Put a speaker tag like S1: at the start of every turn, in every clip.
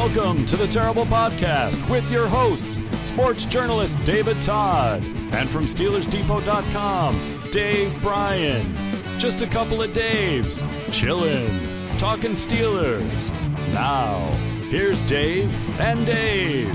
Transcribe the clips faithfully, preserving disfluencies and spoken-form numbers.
S1: Welcome to the Terrible Podcast with your hosts, sports journalist David Todd, and from Steelers Depot dot com, Dave Bryan. Just a couple of Daves, chillin', talking Steelers. Now, here's Dave and Dave.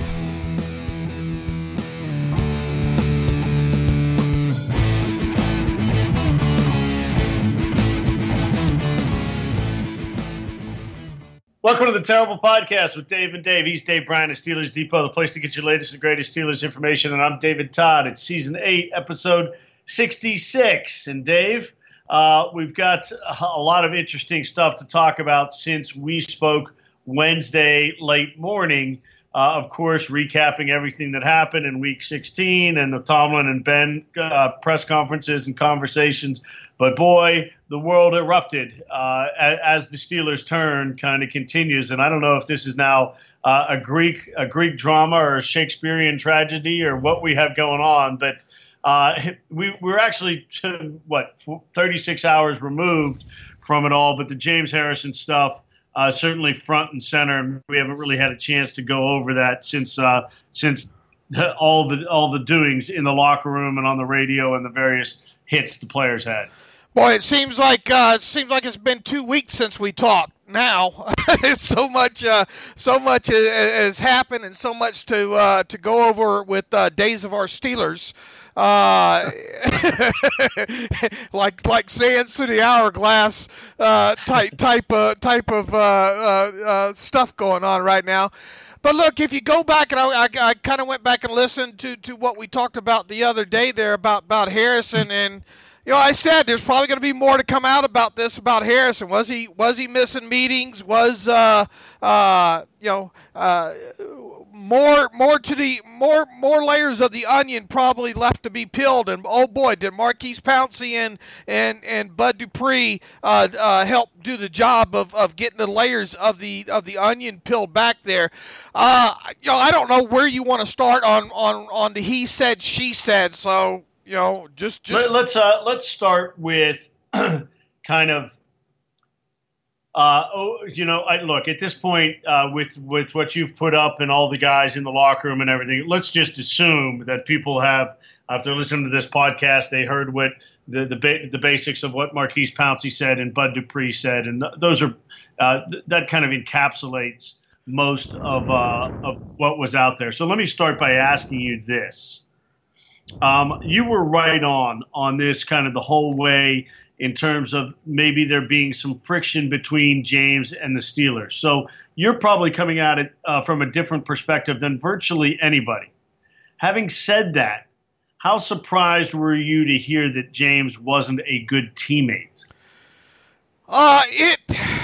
S2: Welcome to the Terrible Podcast with Dave and Dave. He's Dave Bryan of Steelers Depot, the place to get your latest and greatest Steelers information. And I'm David Todd. It's season eight, episode sixty-six. And Dave, uh, we've got a lot of interesting stuff to talk about since we spoke Wednesday late morning. Uh, of course, recapping everything that happened in week sixteen and the Tomlin and Ben uh, press conferences and conversations. But boy, the world erupted uh, as the Steelers' turn kind of continues. And I don't know if this is now uh, a Greek a Greek drama or a Shakespearean tragedy or what we have going on. But uh, we, we're actually, what, thirty-six hours removed from it all. But the James Harrison stuff, uh, certainly front and center. We haven't really had a chance to go over that since uh, since the, all the all the doings in the locker room and on the radio and the various hits the players had.
S3: Boy, it seems like uh, it seems like it's been two weeks since we talked. Now, so much, uh, so much has happened, and so much to uh, to go over with uh, Days of Our Steelers. Uh, like like sands through the hourglass uh, type type of type of uh, uh, uh, stuff going on right now. But look, if you go back, and I, I, I kind of went back and listened to, to what we talked about the other day there about, about Harrison, and you know, I said there's probably going to be more to come out about this about Harrison. Was he was he missing meetings? Was uh uh you know uh more more to the more more layers of the onion probably left to be peeled? And oh boy, did Maurkice Pouncey and and and Bud Dupree uh, uh help do the job of, of getting the layers of the of the onion peeled back there. Uh you know, I don't know where you want to start on on on the he said she said. So. You know, just just
S2: Let, let's uh, let's start with kind of uh, oh, you know, I, look at this point uh, with with what you've put up and all the guys in the locker room and everything. Let's just assume that people have, after listening to this podcast, they heard what the the, ba- the basics of what Maurkice Pouncey said and Bud Dupree said, and those are uh, th- that kind of encapsulates most of uh, of what was out there. So let me start by asking you this. Um, you were right on on this kind of the whole way in terms of maybe there being some friction between James and the Steelers. So you're probably coming at it uh, from a different perspective than virtually anybody. Having said that, how surprised were you to hear that James wasn't a good teammate?
S3: Uh, it.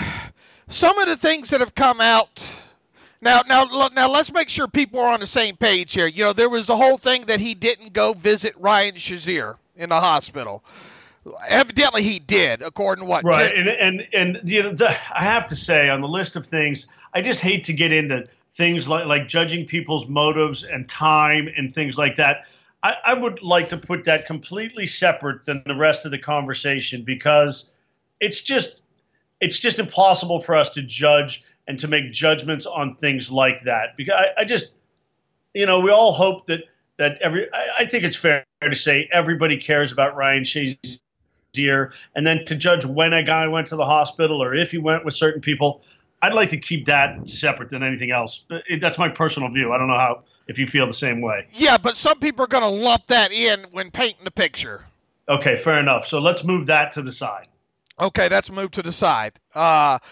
S3: Some of the things that have come out. Now, now, now, let's make sure people are on the same page here. You know, there was the whole thing that he didn't go visit Ryan Shazier in the hospital. Evidently, he did, according to what?
S2: Right, Jim- and and and you know, the, I have to say, on the list of things, I just hate to get into things like like judging people's motives and time and things like that. I, I would like to put that completely separate than the rest of the conversation because it's just it's just impossible for us to judge and to make judgments on things like that. Because I, I just, you know, we all hope that that every. I, I think it's fair to say everybody cares about Ryan Shazier, and then to judge when a guy went to the hospital or if he went with certain people, I'd like to keep that separate than anything else. But it, that's my personal view. I don't know how if you feel the same way.
S3: Yeah, but some people are going to lump that in when painting the picture.
S2: Okay, fair enough. So let's move that to the side.
S3: Okay, let's move to the side. Uh,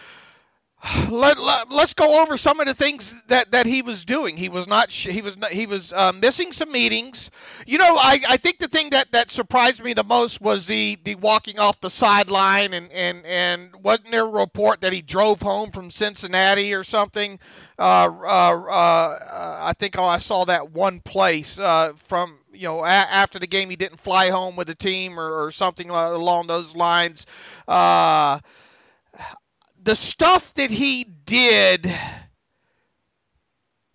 S3: Let, let let's go over some of the things that, that he was doing. He was not he was not, he was uh, missing some meetings. You know, I, I think the thing that, that surprised me the most was the, the walking off the sideline and, and, and wasn't there a report that he drove home from Cincinnati or something? Uh, uh, uh, I think I saw that one place uh, from you know a- after the game he didn't fly home with the team or, or something along those lines. Uh, The stuff that he did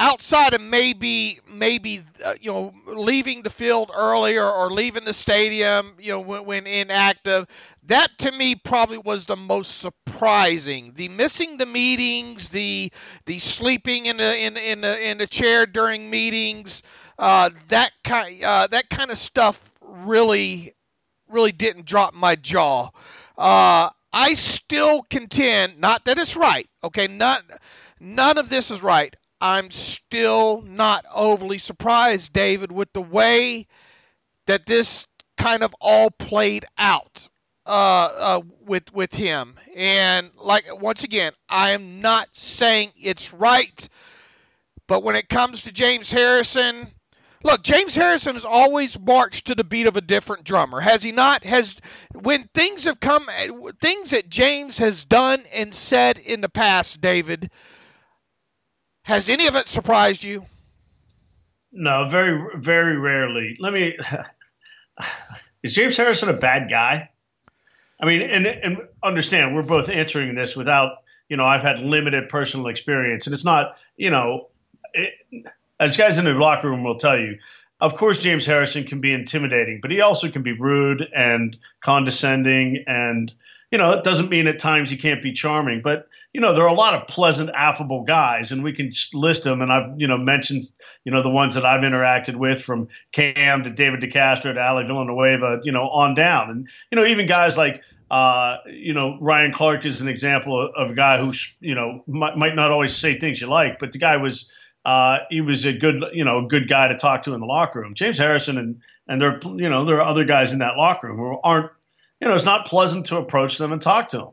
S3: outside of maybe maybe uh, you know leaving the field earlier or leaving the stadium, you know, when, when inactive, that to me probably was the most surprising. The missing the meetings, the the sleeping in the in in the in the chair during meetings, uh, that kind uh, that kind of stuff really really didn't drop my jaw. Uh, I still contend, not that it's right, okay, not none of this is right. I'm still not overly surprised, David, with the way that this kind of all played out uh, uh, with with him. And like once again, I am not saying it's right, but when it comes to James Harrison, look, James Harrison has always marched to the beat of a different drummer, has he not? Has when things have come, things that James has done and said in the past, David, has any of it surprised you?
S2: No, very, very rarely. Let me. Is James Harrison a bad guy? I mean, and, and understand, we're both answering this without, you know, I've had limited personal experience, and it's not, you know, it, as guys in the locker room will tell you, of course, James Harrison can be intimidating, but he also can be rude and condescending, and you know, it doesn't mean at times he can't be charming, but you know, there are a lot of pleasant, affable guys, and we can just list them. And I've, you know, mentioned, you know, the ones that I've interacted with, from Cam to David DeCastro to Ali Villanueva, you know, on down. And, you know, even guys like, uh, you know, Ryan Clark is an example of, of a guy who, you know, might, might not always say things you like, but the guy was, uh, he was a good, you know, good guy to talk to in the locker room. James Harrison and, and there, you know, there are other guys in that locker room who aren't, you know, it's not pleasant to approach them and talk to them.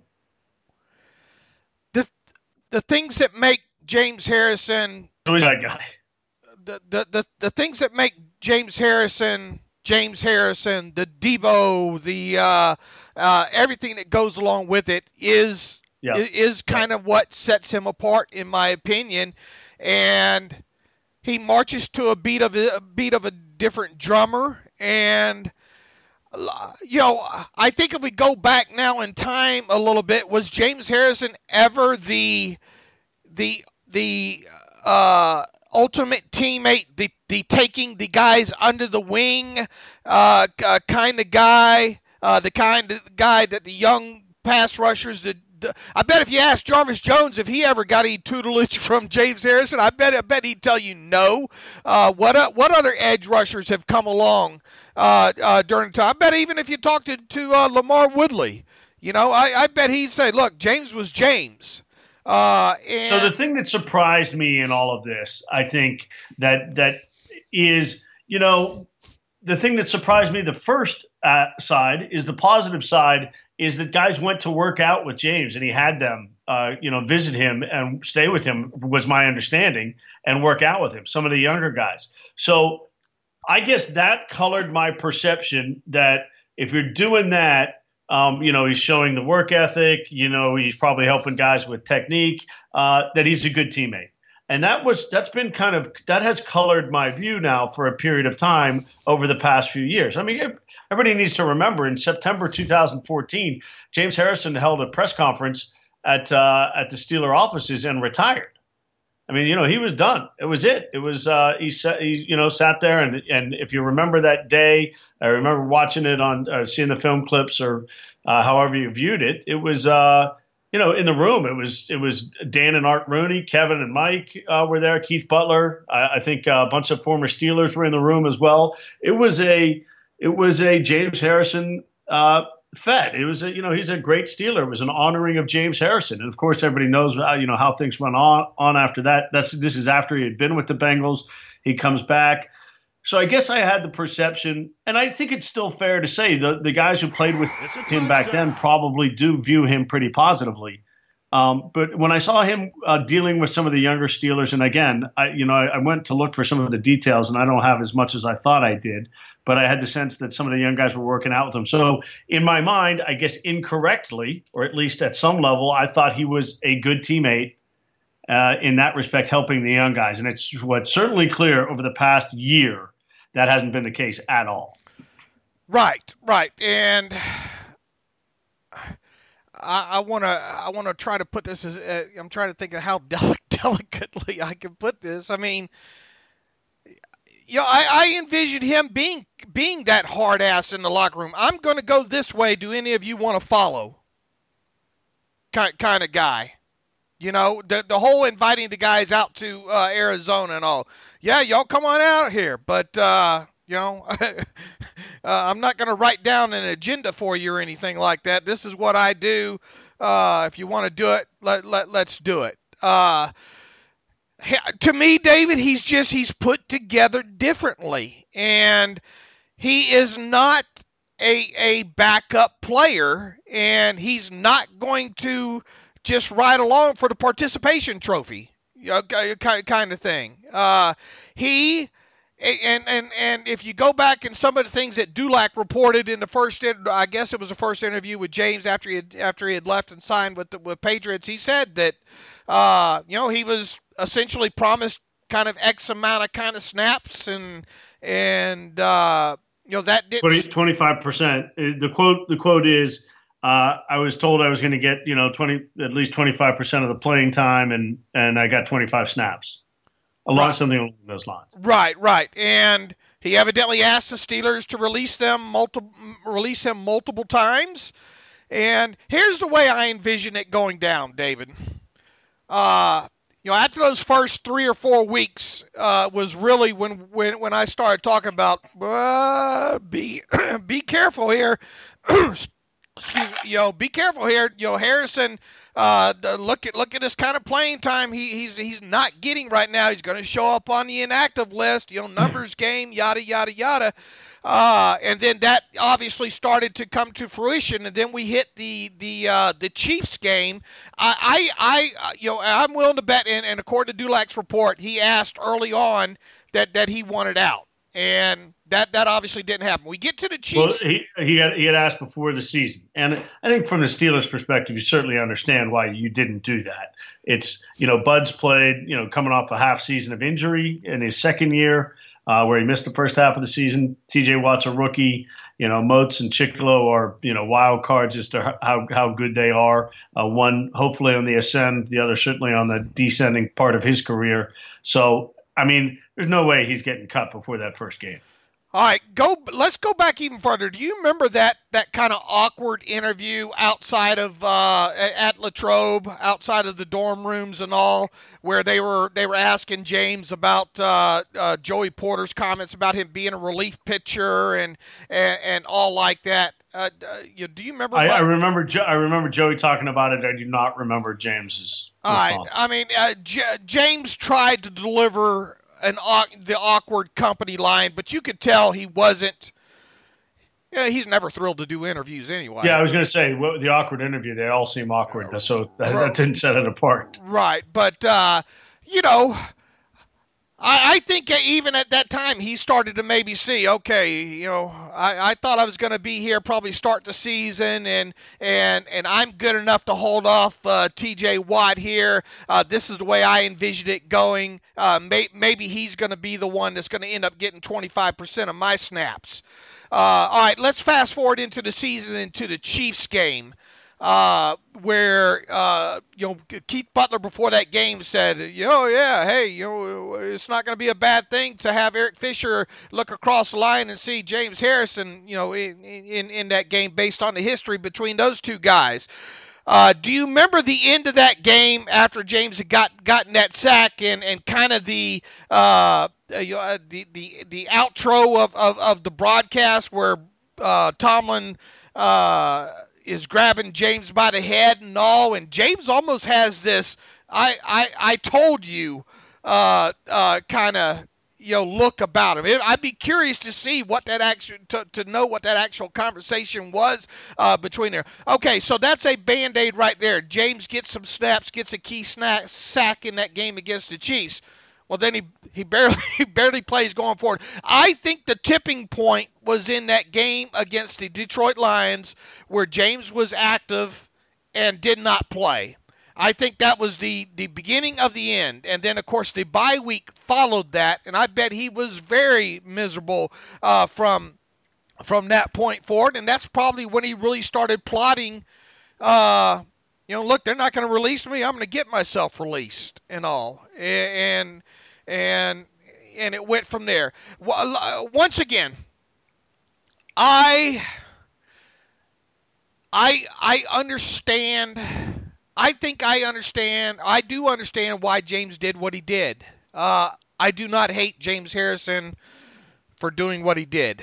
S3: The the things that make James Harrison
S2: Who's that guy?
S3: The, the the the things that make James Harrison James Harrison, the Debo, the uh, uh, everything that goes along with it is
S2: yeah.
S3: is kind
S2: yeah.
S3: of what sets him apart, in my opinion. And he marches to a beat of a, a beat of a different drummer. And you know, I think if we go back now in time a little bit, was James Harrison ever the the the uh, ultimate teammate, the the taking the guys under the wing uh, uh, kind of guy, uh, the kind of guy that the young pass rushers that I bet if you asked Jarvis Jones if he ever got any tutelage from James Harrison, I bet I bet he'd tell you no. Uh, what uh, what other edge rushers have come along uh, uh, during the time? I bet even if you talked to, to uh, Lamar Woodley, you know, I, I bet he'd say, look, James was James. Uh, and
S2: so the thing that surprised me in all of this, I think that that is, you know, the thing that surprised me, the first uh, side is the positive side, is that guys went to work out with James and he had them, uh, you know, visit him and stay with him, was my understanding, and work out with him, some of the younger guys. So I guess that colored my perception that if you're doing that, um, you know, he's showing the work ethic, you know, he's probably helping guys with technique, uh, that he's a good teammate. And that was, that's been kind of, that has colored my view now for a period of time over the past few years. I mean, everybody needs to remember in September two thousand fourteen, James Harrison held a press conference at uh, at the Steeler offices and retired. I mean, you know, he was done. It was it. It was uh, he sat, he you know sat there and and if you remember that day, I remember watching it on uh, seeing the film clips or uh, however you viewed it. It was uh, you know in the room. It was it was Dan and Art Rooney, Kevin and Mike uh, were there. Keith Butler. I, I think uh, a bunch of former Steelers were in the room as well. It was a It was a James Harrison uh, fed. It was a, you know, he's a great Steeler. It was an honoring of James Harrison. And of course, everybody knows, uh, you know, how things went on, on after that. That's, this is after he had been with the Bengals. He comes back. So I guess I had the perception, and I think it's still fair to say the, the guys who played with him back then probably do view him pretty positively. Um, but when I saw him uh, dealing with some of the younger Steelers, and again, I, you know, I, I went to look for some of the details, and I don't have as much as I thought I did, but I had the sense that some of the young guys were working out with him. So in my mind, I guess incorrectly, or at least at some level, I thought he was a good teammate uh, in that respect, helping the young guys. And it's what's certainly clear over the past year that hasn't been the case at all.
S3: Right, right. And I want to I want to try to put this as uh, I'm trying to think of how del- delicately I can put this. I mean, you know, I, I envision him being being that hard ass in the locker room. I'm going to go this way. Do any of you want to follow? Kind kind of guy. You know, the the whole inviting the guys out to uh, Arizona and all. Yeah, y'all come on out here, but uh, you know, uh, I'm not going to write down an agenda for you or anything like that. This is what I do. Uh, if you want to do it, let let let's do it. Uh, to me, David, he's just he's put together differently, and he is not a a backup player, and he's not going to just ride along for the participation trophy, you know, kind kind of thing. Uh, he and and and if you go back and some of the things that Dulac reported in the first, I guess it was the first interview with James after he had, after he had left and signed with the, with Patriots, he said that uh, you know, he was essentially promised kind of X amount of kind of snaps and and uh, you know that didn't
S2: twenty-five percent. The quote the quote is. Uh, I was told I was going to get, you know, twenty at least twenty-five percent of the playing time, and, and I got twenty-five snaps. A lot, right. Something along those lines.
S3: Right, right. And he evidently asked the Steelers to release them multiple, release him multiple times. And here's the way I envision it going down, David. Uh, you know, after those first three or four weeks uh, was really when, when when I started talking about uh, be be careful here. Excuse me, yo, be careful here. Yo, Harrison, uh, look at look at this kind of playing time he, he's he's not getting right now. He's going to show up on the inactive list. You know, numbers game, yada yada yada. Uh, and then that obviously started to come to fruition. And then we hit the the uh, the Chiefs game. I I, I you know I'm willing to bet, and, and according to Dulac's report, he asked early on that that he wanted out. And that, that obviously didn't happen. We get to the Chiefs.
S2: Well, he he had, he had asked before the season, and I think from the Steelers' perspective, you certainly understand why you didn't do that. It's you know Bud's played you know coming off a half season of injury in his second year, uh, where he missed the first half of the season. T J Watt's a rookie. You know Moats and Chicolo are you know wild cards as to how how good they are. Uh, one hopefully on the ascend, the other certainly on the descending part of his career. So. I mean, there's no way he's getting cut before that first game.
S3: All right, go. Let's go back even further. Do you remember that that kind of awkward interview outside of uh, at Latrobe, outside of the dorm rooms and all, where they were they were asking James about uh, uh, Joey Porter's comments about him being a relief pitcher and and, and all like that? Uh, you, do you remember?
S2: I, I remember. Jo- I remember Joey talking about it. I do not remember James's.
S3: All right. I mean, uh, J- James tried to deliver an the awkward company line, but you could tell he wasn't. Yeah, he's never thrilled to do interviews anyway.
S2: Yeah, I was going to say well, the awkward interview. They all seem awkward, so that, that didn't set it apart.
S3: Right, but uh, you know. I, I think even at that time he started to maybe see, okay, you know, I, I thought I was going to be here, probably start the season, and and and I'm good enough to hold off uh, T J Watt here. Uh, this is the way I envisioned it going. Uh, may, maybe he's going to be the one that's going to end up getting twenty-five percent of my snaps. Uh, all right, let's fast forward into the season, into the Chiefs game. Uh, where, uh, you know, Keith Butler before that game said, you know, yeah, hey, you know, it's not going to be a bad thing to have Eric Fisher look across the line and see James Harrison, you know, in, in, in that game based on the history between those two guys. Uh, do you remember the end of that game after James had got gotten that sack and, and kind of the, uh, uh, the, the, the outro of, of, of the broadcast where, uh, Tomlin, uh, is grabbing James by the head and all, and James almost has this I I, I told you uh, uh, kind of you know look about him. I'd be curious to see what that actual to, to know what that actual conversation was uh, between there. Okay, so that's a Band-Aid right there. James gets some snaps, gets a key snack, sack in that game against the Chiefs. Well, then he he barely he barely plays going forward. I think the tipping point was in that game against the Detroit Lions where James was active and did not play. I think that was the, the beginning of the end. And then, of course, the bye week followed that, and I bet he was very miserable uh, from from that point forward. And that's probably when he really started plotting uh, you know, look, they're not going to release me. I'm going to get myself released and all. And, and, and it went from there. Once again, I, I, I understand. I think I understand. I do understand why James did what he did. Uh, I do not hate James Harrison for doing what he did.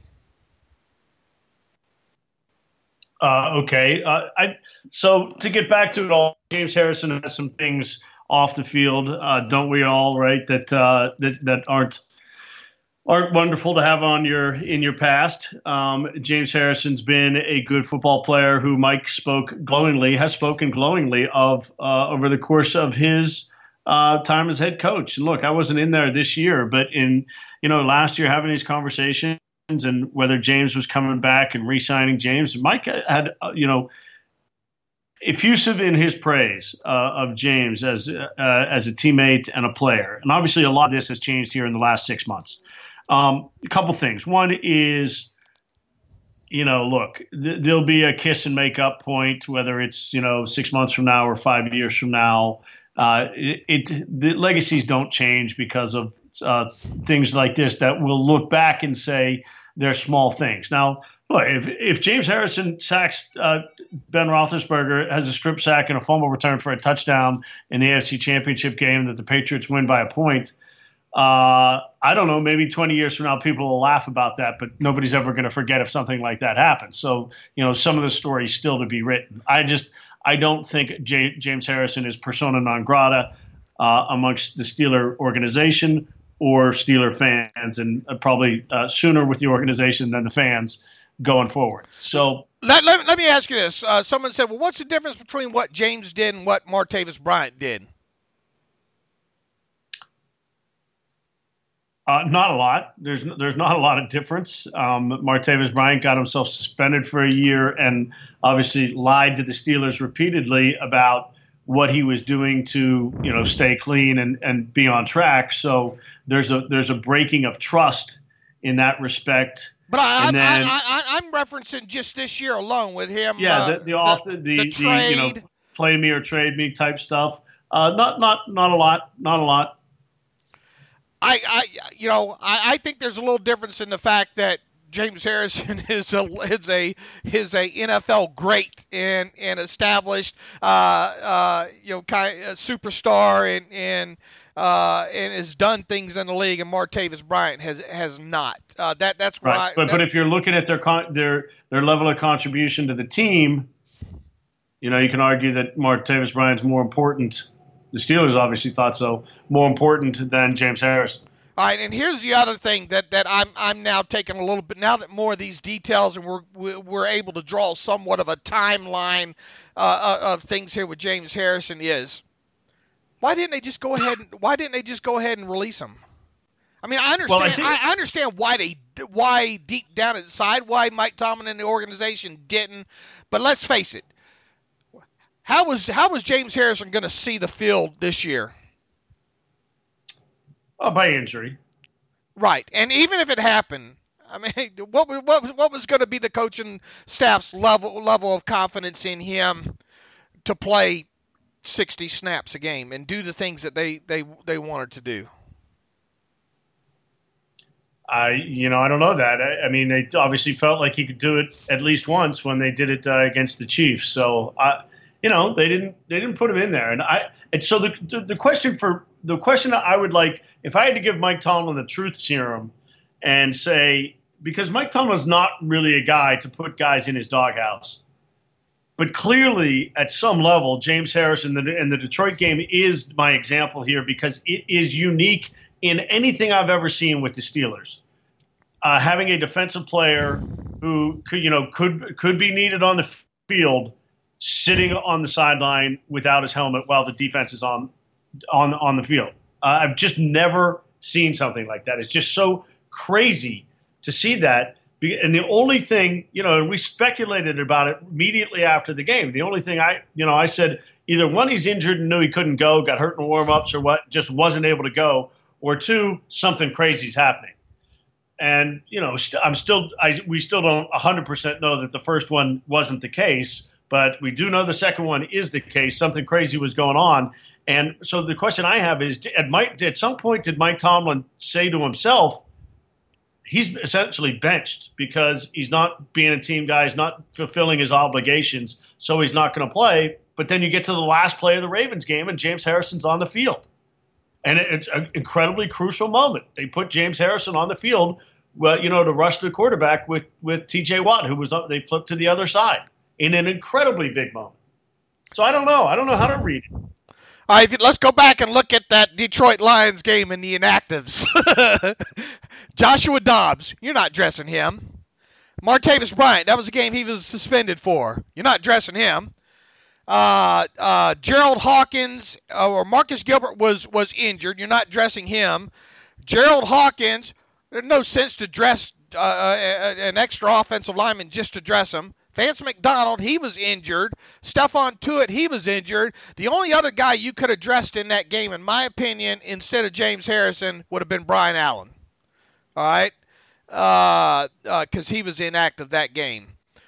S2: Uh, okay. Uh, I so to get back to it all, James Harrison has some things off the field, uh, don't we all? Right, that uh, that that aren't aren't wonderful to have on your in your past. Um, James Harrison's been a good football player who Mike spoke glowingly has spoken glowingly of uh, over the course of his uh, time as head coach. And look, I wasn't in there this year, but in you know last year having these conversations. And whether James was coming back and re-signing James, Mike had, uh, you know, effusive in his praise uh, of James as uh, as a teammate and a player. And obviously, a lot of this has changed here in the last six months. Um, a couple things. One is, you know, look, th- there'll be a kiss and make up point, whether it's you know six months from now or five years from now. Uh, it, it the legacies don't change because of uh, things like this that we'll look back and say they're small things. Now, look, if if James Harrison sacks uh, Ben Roethlisberger, has a strip sack and a fumble return for a touchdown in the A F C Championship game that the Patriots win by a point, uh, I don't know, maybe twenty years from now people will laugh about that, but nobody's ever going to forget if something like that happens. So, you know, some of the stories still to be written. I just I don't think J- James Harrison is persona non grata uh, amongst the Steeler organization or Steeler fans, and uh, probably uh, sooner with the organization than the fans going forward. So
S3: let, let, let me ask you this. Uh, someone said, well, what's the difference between what James did and what Martavis Bryant did?
S2: Uh, not a lot. There's there's not a lot of difference. Um, Martavis Bryant got himself suspended for a year and obviously lied to the Steelers repeatedly about what he was doing to you know stay clean and, and be on track. So there's a there's a breaking of trust in that respect.
S3: But I,
S2: and
S3: I,
S2: then,
S3: I, I, I'm referencing just this year alone with him.
S2: Yeah,
S3: uh,
S2: the, the off the, the,
S3: the,
S2: the,
S3: trade.
S2: you know play me or trade me type stuff. Uh, not not not a lot. Not a lot.
S3: I, I, you know, I, I think there's a little difference in the fact that James Harrison is a is a is a N F L great and and established, uh, uh, you know, kind of superstar and and uh, and has done things in the league, and Martavis Bryant has has not. Uh, that that's why.
S2: Right. But
S3: that,
S2: but if you're looking at their con- their their level of contribution to the team, you know, you can argue that Martavis Bryant's more important. The Steelers obviously thought so, more important than James Harrison.
S3: All right, and here's the other thing that, that I'm I'm now taking a little bit now that more of these details and we're we're able to draw somewhat of a timeline uh, of things here with James Harrison is why didn't they just go ahead and why didn't they just go ahead and release him? I mean, I understand
S2: Well, I, think,
S3: I, I understand why they why deep down inside why Mike Tomlin and the organization didn't, but let's face it. How was how was James Harrison going to see the field this year?
S2: Oh, by injury.
S3: Right, and even if it happened, I mean, what what what was going to be the coaching staff's level level of confidence in him to play sixty snaps a game and do the things that they they, they wanted to do?
S2: I you know I don't know that. I, I mean, they obviously felt like he could do it at least once when they did it uh, against the Chiefs. So I. You know, they didn't they didn't put him in there, and I and so the, the the question for the question that I would like if I had to give Mike Tomlin the truth serum and say because Mike Tomlin's not really a guy to put guys in his doghouse, but clearly at some level James Harrison and the, and the Detroit game is my example here because it is unique in anything I've ever seen with the Steelers. Uh, having a defensive player who could you know could could be needed on the field. Sitting on the sideline without his helmet while the defense is on on on the field. Uh, I've just never seen something like that. It's just so crazy to see that. And the only thing, you know, and we speculated about it immediately after the game. The only thing I, you know, I said either one, he's injured and knew he couldn't go, got hurt in warm-ups or what, just wasn't able to go, or two, something crazy is happening. And, you know, st- I'm still, I, we still don't one hundred percent know that the first one wasn't the case. But we do know the second one is the case. Something crazy was going on. And so the question I have is, at, Mike, at some point, did Mike Tomlin say to himself, he's essentially benched because he's not being a team guy, he's not fulfilling his obligations, so he's not going to play. But then you get to the last play of the Ravens game, and James Harrison's on the field. And it's an incredibly crucial moment. They put James Harrison on the field, well, you know, to rush the quarterback with, with T J Watt, who was up, they flipped to the other side in an incredibly big moment. So I don't know. I don't know how to read it.
S3: All right, let's go back and look at that Detroit Lions game in the inactives. Joshua Dobbs, you're not dressing him. Martavis Bryant, that was a game he was suspended for. You're not dressing him. Uh, uh, Gerald Hawkins uh, or Marcus Gilbert was, was injured. You're not dressing him. Gerald Hawkins, there's no sense to dress uh, an extra offensive lineman just to dress him. Vance McDonald, he was injured. Stephon Tuitt, he was injured. The only other guy you could have dressed in that game, in my opinion, instead of James Harrison, would have been Brian Allen. All right? Because uh, uh, he was inactive that game.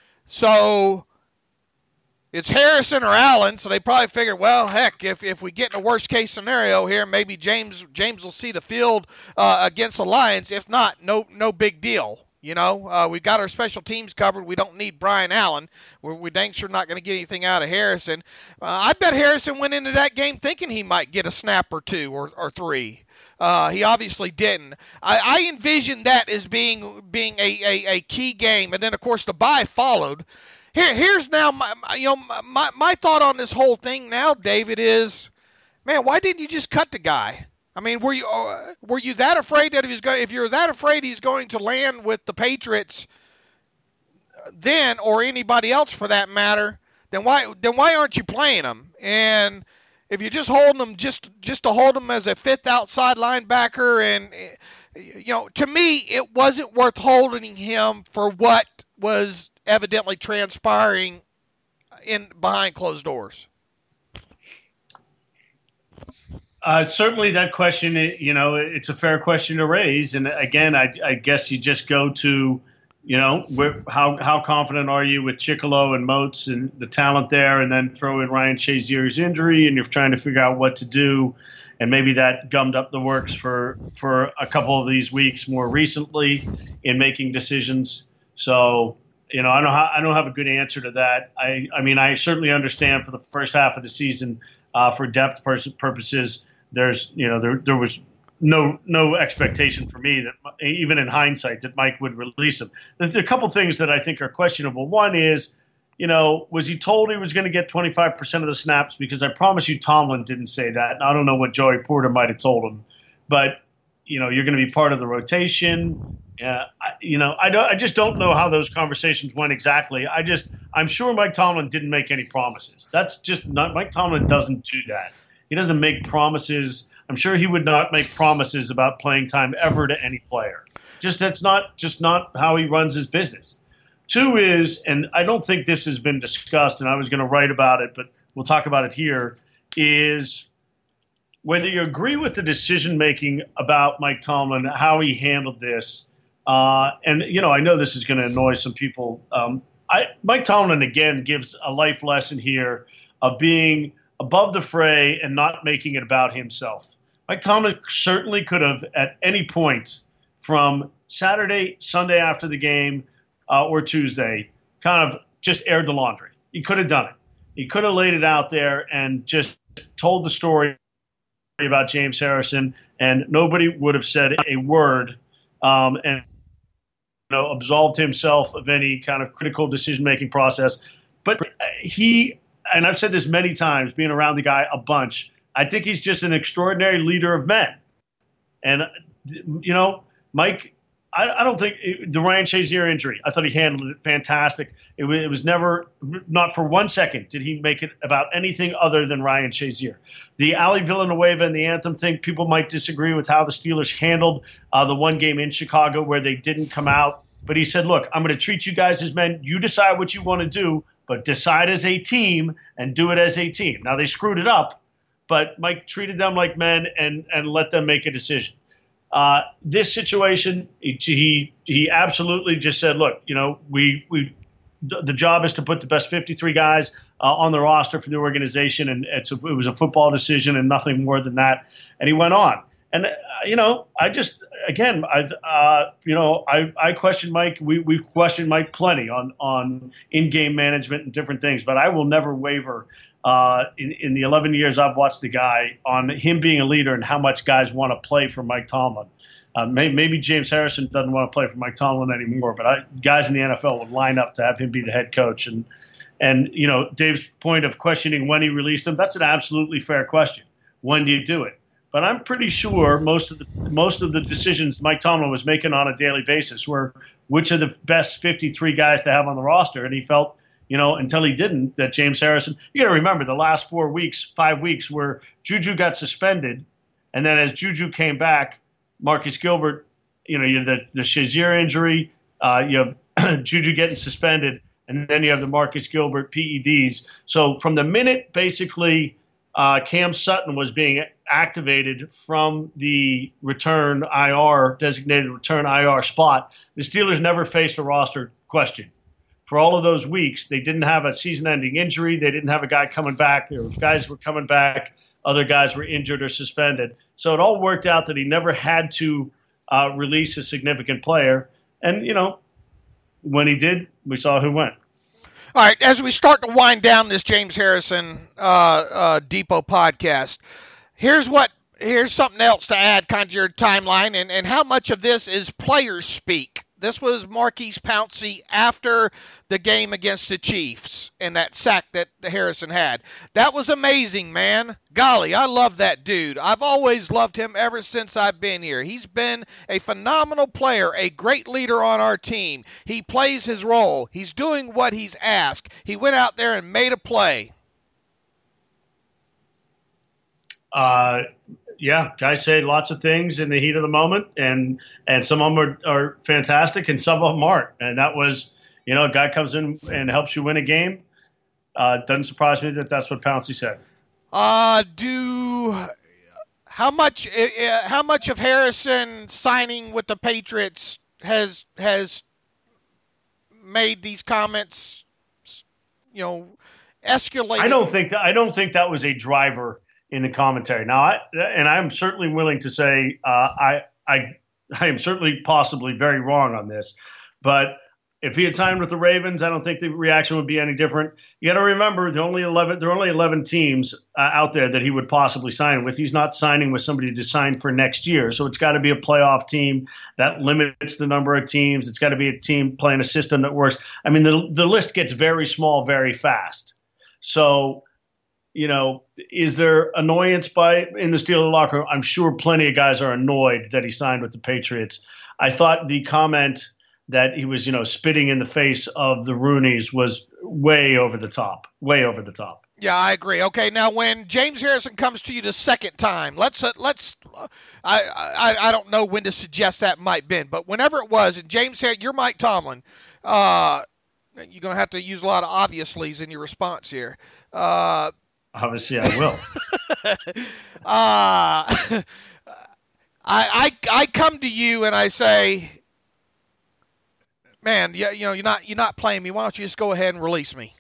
S3: So it's Harrison or Allen, so they probably figured, well, heck, if, if we get in a worst-case scenario here, maybe James James will see the field uh, against the Lions. If not, no no big deal. You know, uh, we've got our special teams covered. We don't need Brian Allen. We're, we're dang sure not going to get anything out of Harrison. Uh, I bet Harrison went into that game thinking he might get a snap or two or, or three. Uh, he obviously didn't. I, I envision that as being being a, a, a key game. And then, of course, the bye followed. Here, here's now my, my you know my, my thought on this whole thing now, David, is, man, why didn't you just cut the guy? I mean, were you uh, were you that afraid that he was going? If you're that afraid he's going to land with the Patriots, then, or anybody else for that matter, then why then why aren't you playing him? And if you're just holding him just just to hold him as a fifth outside linebacker, and you know, to me, it wasn't worth holding him for what was evidently transpiring in behind closed doors.
S2: Uh, certainly that question, you know, it's a fair question to raise. And again, I, I guess you just go to, you know, where, how how confident are you with Chickillo and Moats and the talent there, and then throw in Ryan Shazier's injury, and you're trying to figure out what to do. And maybe that gummed up the works for, for a couple of these weeks more recently in making decisions. So, you know, I don't, ha- I don't have a good answer to that. I, I mean, I certainly understand for the first half of the season, uh, for depth pers- purposes, There's, you know, there there was no no expectation for me that even in hindsight that Mike would release him. There's a couple things that I think are questionable. One is, you know, was he told he was going to get twenty-five percent of the snaps? Because I promise you Tomlin didn't say that. And I don't know what Joey Porter might have told him. But, you know, you're going to be part of the rotation. Uh, I, you know, I, don't, I just don't know how those conversations went exactly. I just I'm sure Mike Tomlin didn't make any promises. That's just not – Mike Tomlin doesn't do that. He doesn't make promises. I'm sure he would not make promises about playing time ever to any player. Just that's not just not how he runs his business. Two is, and I don't think this has been discussed, and I was going to write about it, but we'll talk about it here, is whether you agree with the decision-making about Mike Tomlin, how he handled this. Uh, and, you know, I know this is going to annoy some people. Um, I, Mike Tomlin, again, gives a life lesson here of being – above the fray and not making it about himself. Mike Tomlin certainly could have at any point from Saturday, Sunday after the game, uh, or Tuesday, kind of just aired the laundry. He could have done it. He could have laid it out there and just told the story about James Harrison, and nobody would have said a word um, and you know, absolved himself of any kind of critical decision-making process. But he... and I've said this many times, being around the guy a bunch, I think he's just an extraordinary leader of men. And, you know, Mike, I, I don't think it, the Ryan Shazier injury, I thought he handled it fantastic. It, w- it was never, not for one second, did he make it about anything other than Ryan Shazier. The Ali Villanueva and the anthem thing, people might disagree with how the Steelers handled uh, the one game in Chicago where they didn't come out. But he said, look, I'm going to treat you guys as men. You decide what you want to do, but decide as a team and do it as a team. Now, they screwed it up, but Mike treated them like men and, and let them make a decision. Uh, this situation, he, he he absolutely just said, look, you know, we we the job is to put the best fifty-three guys uh, on the roster for the organization, and it's a, it was a football decision and nothing more than that. And he went on. And, uh, you know, I just, again, I, uh, you know, I, I questioned Mike. We, we've questioned Mike plenty on, on in-game management and different things, but I will never waver uh, in, in the eleven years I've watched the guy on him being a leader and how much guys want to play for Mike Tomlin. Uh, maybe, maybe James Harrison doesn't want to play for Mike Tomlin anymore, but I, guys in the N F L would line up to have him be the head coach. And, and you know, Dave's point of questioning when he released him, that's an absolutely fair question. When do you do it? But I'm pretty sure most of the most of the decisions Mike Tomlin was making on a daily basis were which are the best fifty-three guys to have on the roster. And he felt, you know, until he didn't, that James Harrison, you got to remember the last four weeks, five weeks where Juju got suspended. And then as Juju came back, Marcus Gilbert, you know, you have the, the Shazier injury, uh, you have Juju getting suspended, and then you have the Marcus Gilbert P E Ds. So from the minute basically uh, Cam Sutton was being activated from the return I R, designated return I R spot, the Steelers never faced a roster question. For all of those weeks, they didn't have a season-ending injury. They didn't have a guy coming back. There was guys were coming back. Other guys were injured or suspended. So it all worked out that he never had to uh, release a significant player. And, you know, when he did, we saw who went.
S3: All right, as we start to wind down this James Harrison uh, uh, Depot podcast, here's what here's something else to add kind of your timeline, and, and how much of this is players speak. This was Maurkice Pouncey after the game against the Chiefs and that sack that Harrison had. That was amazing, man. Golly, I love that dude. I've always loved him ever since I've been here. He's been a phenomenal player, a great leader on our team. He plays his role. He's doing what he's asked. He went out there and made a play.
S2: Uh Yeah, guys say lots of things in the heat of the moment, and and some of them are, are fantastic, and some of them aren't. And that was, you know, a guy comes in and helps you win a game. Uh, doesn't surprise me that that's what Pouncey said.
S3: Uh, do how much uh, how much of Harrison signing with the Patriots has has made these comments, you know, escalate?
S2: I don't think that, I don't think that was a driver in the commentary. Now, I, and I'm certainly willing to say uh, I, I, I am certainly possibly very wrong on this, but if he had signed with the Ravens, I don't think the reaction would be any different. You got to remember, there are only eleven. There are only eleven teams uh, out there that he would possibly sign with. He's not signing with somebody to sign for next year, so it's got to be a playoff team that limits the number of teams. It's got to be a team playing a system that works. I mean, the the list gets very small very fast. So, you know, is there annoyance by in the Steelers locker room? I'm sure plenty of guys are annoyed that he signed with the Patriots. I thought the comment that he was, you know, spitting in the face of the Rooneys was way over the top, way over the top.
S3: Yeah, I agree. Okay, now when James Harrison comes to you the second time, let's uh, let's uh, I, I I don't know when to suggest that might been, but whenever it was, and James Harrison, you're Mike Tomlin. Uh, you're gonna have to use a lot of obviously's in your response here. Uh,
S2: Obviously, I will.
S3: uh, I, I I come to you and I say, man, you, you know, you're not you're not playing me. Why don't you just go ahead and release me?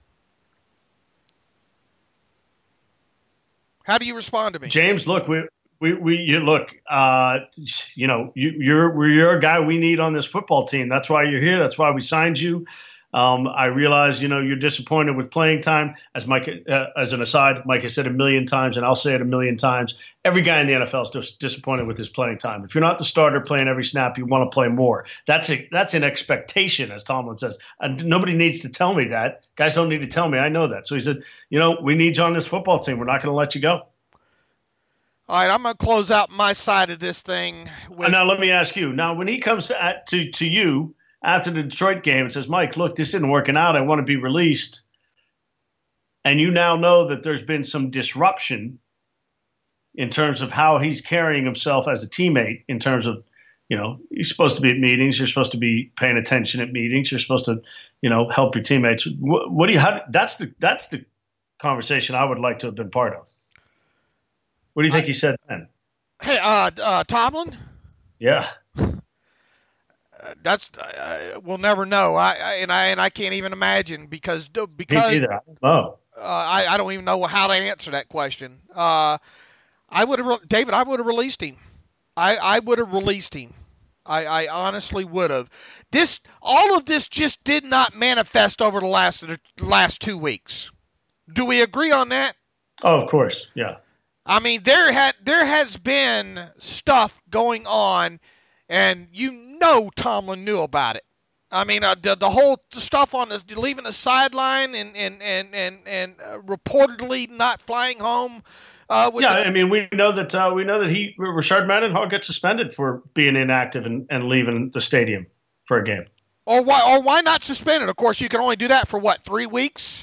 S3: How do you respond to me,
S2: James? Look, we we we you look. Uh, you know, you, you're you're a guy we need on this football team. That's why you're here. That's why we signed you. Um, I realize, you know, you're disappointed with playing time. As Mike, uh, as an aside, Mike has said a million times, and I'll say it a million times. Every guy in the N F L is just disappointed with his playing time. If you're not the starter playing every snap, you want to play more. That's a, that's an expectation, as Tomlin says. And nobody needs to tell me that. Guys don't need to tell me. I know that. So he said, you know, we need you on this football team. We're not going to let you go.
S3: All right, I'm going to close out my side of this thing. With-
S2: now, let me ask you. Now, when he comes to to, to you after the Detroit game and says, Mike, look, this isn't working out. I want to be released. And you now know that there's been some disruption in terms of how he's carrying himself as a teammate, in terms of, you know, you're supposed to be at meetings. You're supposed to be paying attention at meetings. You're supposed to, you know, help your teammates. What, what do you, how, that's the, that's the conversation I would like to have been part of. What do you think I, he said then?
S3: Hey, uh, uh, Tomlin?
S2: Yeah.
S3: That's uh, we'll never know. I, I and I and I can't even imagine because because
S2: Me either. I don't know.
S3: Uh, I I don't even know how to answer that question. Uh, I would have re- David. I would have released him. I I would have released him. I, I honestly would have. This all of this just did not manifest over the last the last two weeks. Do we agree on that?
S2: Oh, of course. Yeah.
S3: I mean, there had there has been stuff going on, and you know Tomlin knew about it. I mean, uh, the, the whole stuff on the leaving the sideline and and and and, and uh, reportedly not flying home. Uh, with
S2: yeah,
S3: the,
S2: I mean, we know that uh, we know that he Rashard Mendenhall gets suspended for being inactive and, and leaving the stadium for a game.
S3: Or why or why not suspended? Of course, you can only do that for what, three weeks?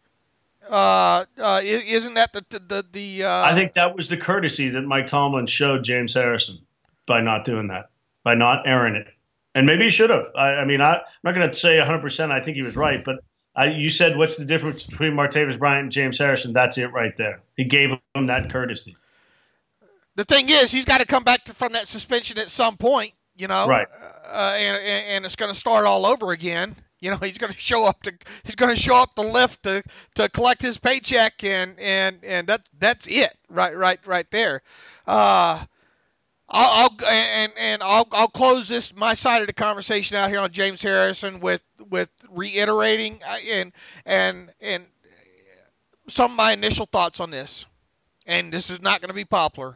S3: Uh, uh, isn't that the the the? the uh,
S2: I think that was the courtesy that Mike Tomlin showed James Harrison by not doing that, by not airing it, and maybe he should have. I, I mean, I, I'm not going to say one hundred percent. I think he was right, but I, you said what's the difference between Martavis Bryant and James Harrison? That's it right there. He gave him that courtesy.
S3: The thing is, he's got to come back to, from that suspension at some point, you know,
S2: right?
S3: Uh, and, and and it's going to start all over again. You know, he's going to show up to he's going to show up the lift to, to collect his paycheck, and and and that that's it, right right right there. Uh, I'll, I'll and and I'll I'll close this my side of the conversation out here on James Harrison with with reiterating and and and some of my initial thoughts on this, and this is not going to be popular.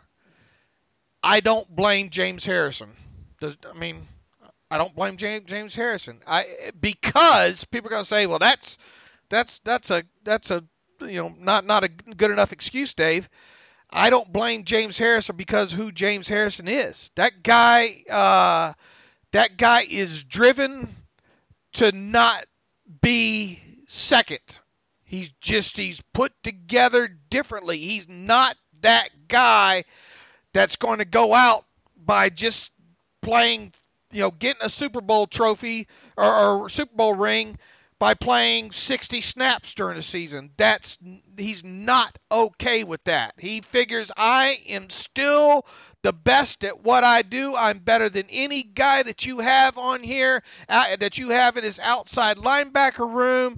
S3: I don't blame James Harrison. Does I mean? I don't blame James James Harrison. I because people are going to say, well, that's that's that's a that's a you know not not a good enough excuse, Dave. I don't blame James Harrison because who James Harrison is. That guy uh, that guy is driven to not be second. He's just he's put together differently. He's not that guy that's going to go out by just playing, you know, getting a Super Bowl trophy or, or Super Bowl ring by playing sixty snaps during the season. That's he's not okay with that. He figures I am still the best at what I do. I'm better than any guy that you have on here, uh, that you have in his outside linebacker room.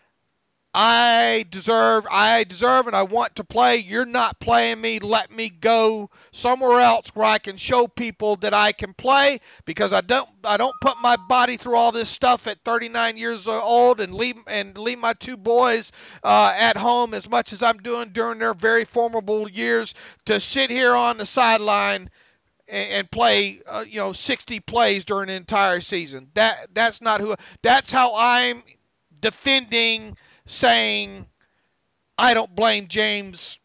S3: I deserve, I deserve, and I want to play. You're not playing me. Let me go somewhere else where I can show people that I can play, because I don't, I don't put my body through all this stuff at thirty-nine years old and leave and leave my two boys uh, at home as much as I'm doing during their very formidable years to sit here on the sideline and, and play, uh, you know, sixty plays during the entire season. That that's not who. That's how I'm defending. Saying I don't blame James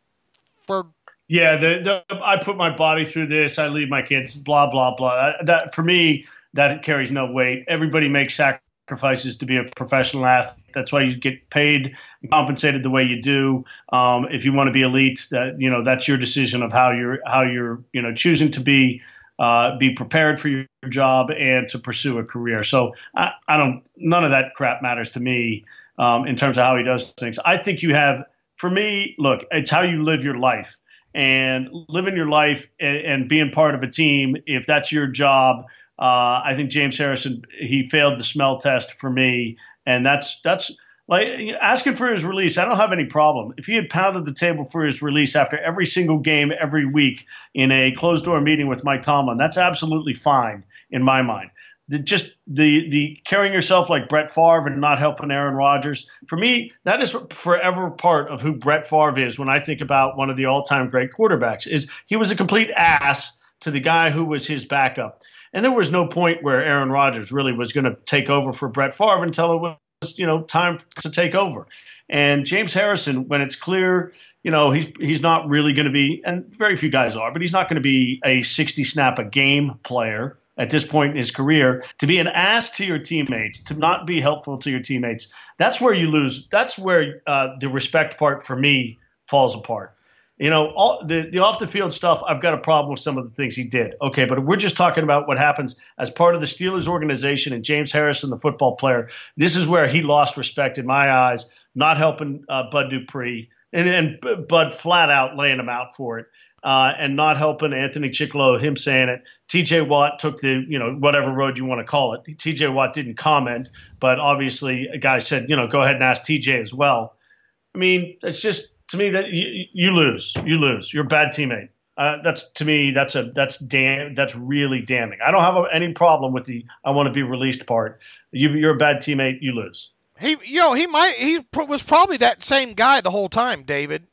S3: for
S2: yeah the, the I put my body through this, I leave my kids, blah blah blah. That, that for me, that carries no weight. Everybody makes sacrifices to be a professional athlete. That's why you get paid and compensated the way you do. Um, if you want to be elite, that you know that's your decision of how you're how you're you know choosing to be uh, be prepared for your job and to pursue a career. So I, I don't none of that crap matters to me. Um, in terms of how he does things. I think you have, for me, look, it's how you live your life. And living your life and, and being part of a team, if that's your job, uh, I think James Harrison, he failed the smell test for me. And that's that's like asking for his release. I don't have any problem. If he had pounded the table for his release after every single game every week in a closed-door meeting with Mike Tomlin, that's absolutely fine in my mind. The, just the the carrying yourself like Brett Favre and not helping Aaron Rodgers. For me, that is forever part of who Brett Favre is when I think about one of the all-time great quarterbacks. Is he was a complete ass to the guy who was his backup. And there was no point where Aaron Rodgers really was going to take over for Brett Favre until it was, you know, time to take over. And James Harrison, when it's clear, you know, he's he's not really going to be, and very few guys are, but he's not going to be a sixty snap a game player at this point in his career. To be an ass to your teammates, to not be helpful to your teammates, that's where you lose. That's where uh, the respect part for me falls apart. You know, all the, the off the field stuff, I've got a problem with some of the things he did. Okay, but we're just talking about what happens as part of the Steelers organization and James Harrison, the football player. This is where he lost respect in my eyes, not helping uh, Bud Dupree and, and Bud flat out laying him out for it. uh, and not helping Anthony Chicklow, him saying it. T J Watt took the, you know, whatever road you want to call it. T J Watt didn't comment, but obviously a guy said, you know, go ahead and ask T J as well. I mean, it's just, to me, that you, you lose. You lose. You're a bad teammate. Uh, that's to me. That's a that's damn. That's really damning. I don't have a, any problem with the "I want to be released" part. You, you're a bad teammate. You lose.
S3: He, you know, he might. He was probably that same guy the whole time, David.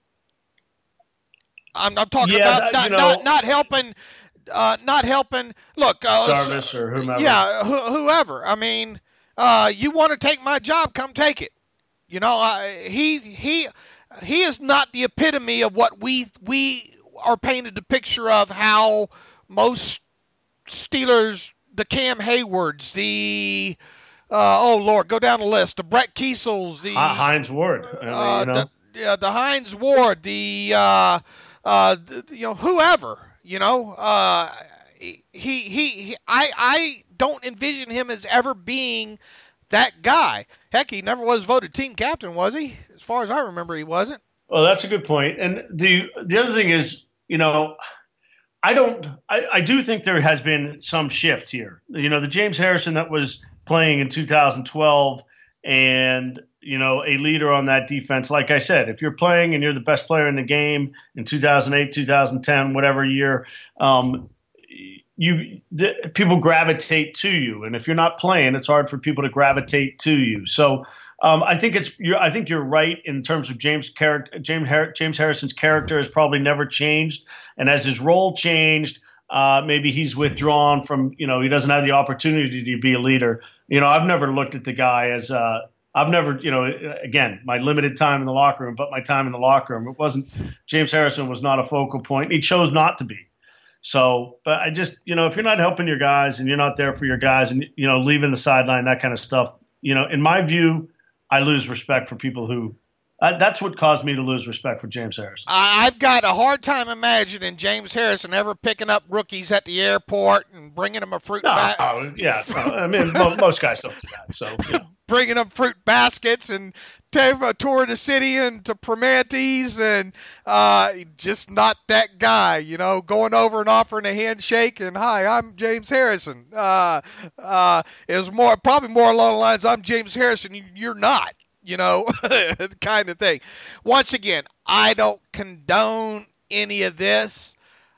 S3: I'm, I'm talking
S2: yeah,
S3: about
S2: that,
S3: not,
S2: you know,
S3: not not helping, uh, not helping. Look, uh,
S2: Jarvis or whomever.
S3: Yeah, wh- whoever. I mean, uh, you want to take my job? Come take it. You know, I, he he he is not the epitome of what we we. are painted the picture of how most Steelers, the Cam Haywards, the uh, oh Lord, go down the list, the Brett Kiesels, the
S2: uh, Hines Ward, I mean,
S3: uh,
S2: you know.
S3: the, yeah, the Hines Ward, the uh, uh, the, you know, whoever, you know, uh, he, he he I I don't envision him as ever being that guy. Heck, he never was voted team captain, was he? As far as I remember, he wasn't.
S2: Well, that's a good point. And the the other thing is, you know, I don't I, I do think there has been some shift here. You know, the James Harrison that was playing in two thousand twelve and, you know, a leader on that defense, like I said, if you're playing and you're the best player in the game in two thousand eight, two thousand ten, whatever year, um, you the, people gravitate to you. And if you're not playing, it's hard for people to gravitate to you. So Um, I think it's. You're, I think you're right in terms of James character. James Har- James Harrison's character has probably never changed, and as his role changed, uh, maybe he's withdrawn from. You know, he doesn't have the opportunity to be a leader. You know, I've never looked at the guy as. Uh, I've never, you know, again, my limited time in the locker room, but my time in the locker room, it wasn't. James Harrison was not a focal point. He chose not to be. So, but I just, you know, if you're not helping your guys and you're not there for your guys, and you know, leaving the sideline, that kind of stuff, you know, in my view. I lose respect for people who uh, – that's what caused me to lose respect for James Harrison.
S3: I've got a hard time imagining James Harrison ever picking up rookies at the airport and bringing them a fruit
S2: no,
S3: basket.
S2: Oh, yeah. No, I mean, mo- most guys don't do that. So, you know.
S3: Bringing them fruit baskets and take a tour of the city and to Primanti's and uh, just not that guy, you know, going over and offering a handshake and, hi, I'm James Harrison. Uh, uh, it was more, probably more along the lines, I'm James Harrison, you're not, you know, kind of thing. Once again, I don't condone any of this.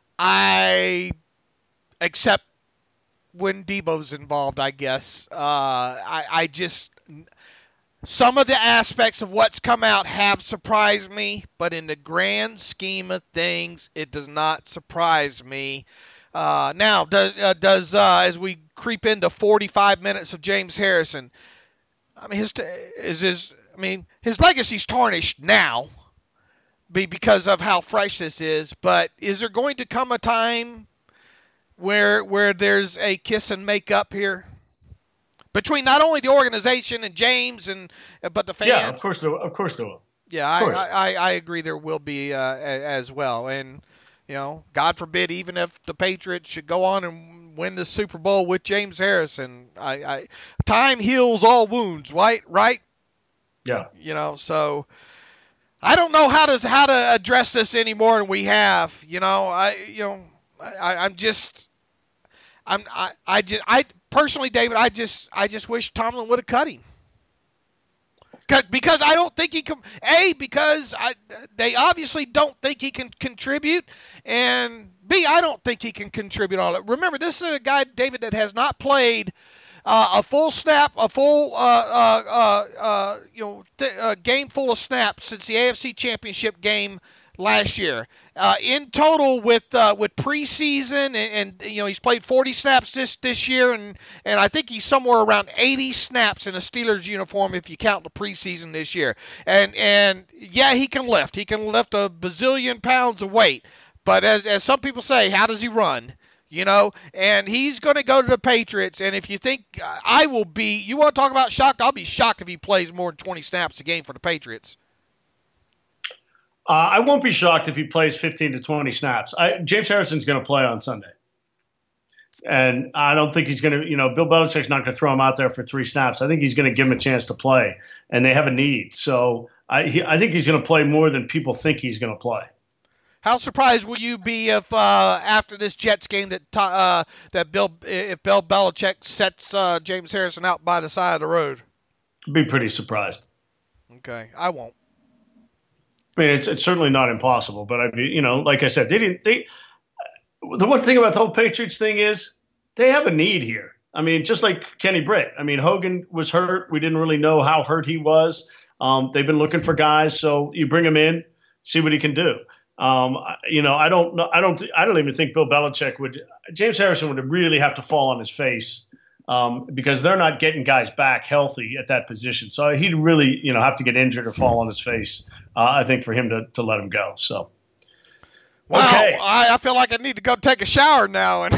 S3: I accept when Debo's involved, I guess. Uh, I, I just some of the aspects of what's come out have surprised me, but in the grand scheme of things, it does not surprise me. Uh, now, does, uh, does uh, as we creep into forty-five minutes of James Harrison, I mean, his is his. I mean, his legacy's tarnished now, be because of how fresh this is. But is there going to come a time where where there's a kiss and make up here between not only the organization and James and but the fans?
S2: Yeah, of course there will. Of course there will.
S3: Yeah, I, I, I agree there will be uh, as well. And, you know, God forbid, even if the Patriots should go on and win the Super Bowl with James Harrison, I, I time heals all wounds, right? Right?
S2: Yeah.
S3: You know, so I don't know how to how to address this any more than we have. You know, I you know I, I'm just I'm I, I just I personally, David, I just I just wish Tomlin would have cut him. Because I don't think he can. A, because I, they obviously don't think he can contribute, and B, I don't think he can contribute all that. Remember, this is a guy, David, that has not played uh, a full snap, a full uh, uh, uh, uh, you know th- uh, game full of snaps since the A F C Championship game last year. Uh, in total, with uh, with preseason, and, and you know he's played forty snaps this, this year, and, and I think he's somewhere around eighty snaps in a Steelers uniform if you count the preseason this year. And and yeah, he can lift. He can lift a bazillion pounds of weight. But as as some people say, how does he run? You know, and he's going to go to the Patriots. And if you think I will be, you want to talk about shocked? I'll be shocked if he plays more than twenty snaps a game for the Patriots.
S2: Uh, I won't be shocked if he plays fifteen to twenty snaps. I, James Harrison's going to play on Sunday. And I don't think he's going to, you know, Bill Belichick's not going to throw him out there for three snaps. I think he's going to give him a chance to play, and they have a need. So I, he, I think he's going to play more than people think he's going to play.
S3: How surprised will you be if uh, after this Jets game that uh, that Bill if Bill Belichick sets uh, James Harrison out by the side of the road?
S2: Be pretty surprised.
S3: Okay, I won't.
S2: I mean, it's it's certainly not impossible, but I mean, you know, like I said, they didn't. They the one thing about the whole Patriots thing is they have a need here. I mean, just like Kenny Britt. I mean, Hogan was hurt. We didn't really know how hurt he was. Um, they've been looking for guys, so you bring him in, see what he can do. Um, you know, I don't know. I don't. Th- I don't even think Bill Belichick would. James Harrison would really have to fall on his face um, because they're not getting guys back healthy at that position. So he'd really, you know, have to get injured or fall on his face. Uh, I think for him to to let him go. So.
S3: Wow,
S2: okay.
S3: I, I feel like I need to go take a shower now. And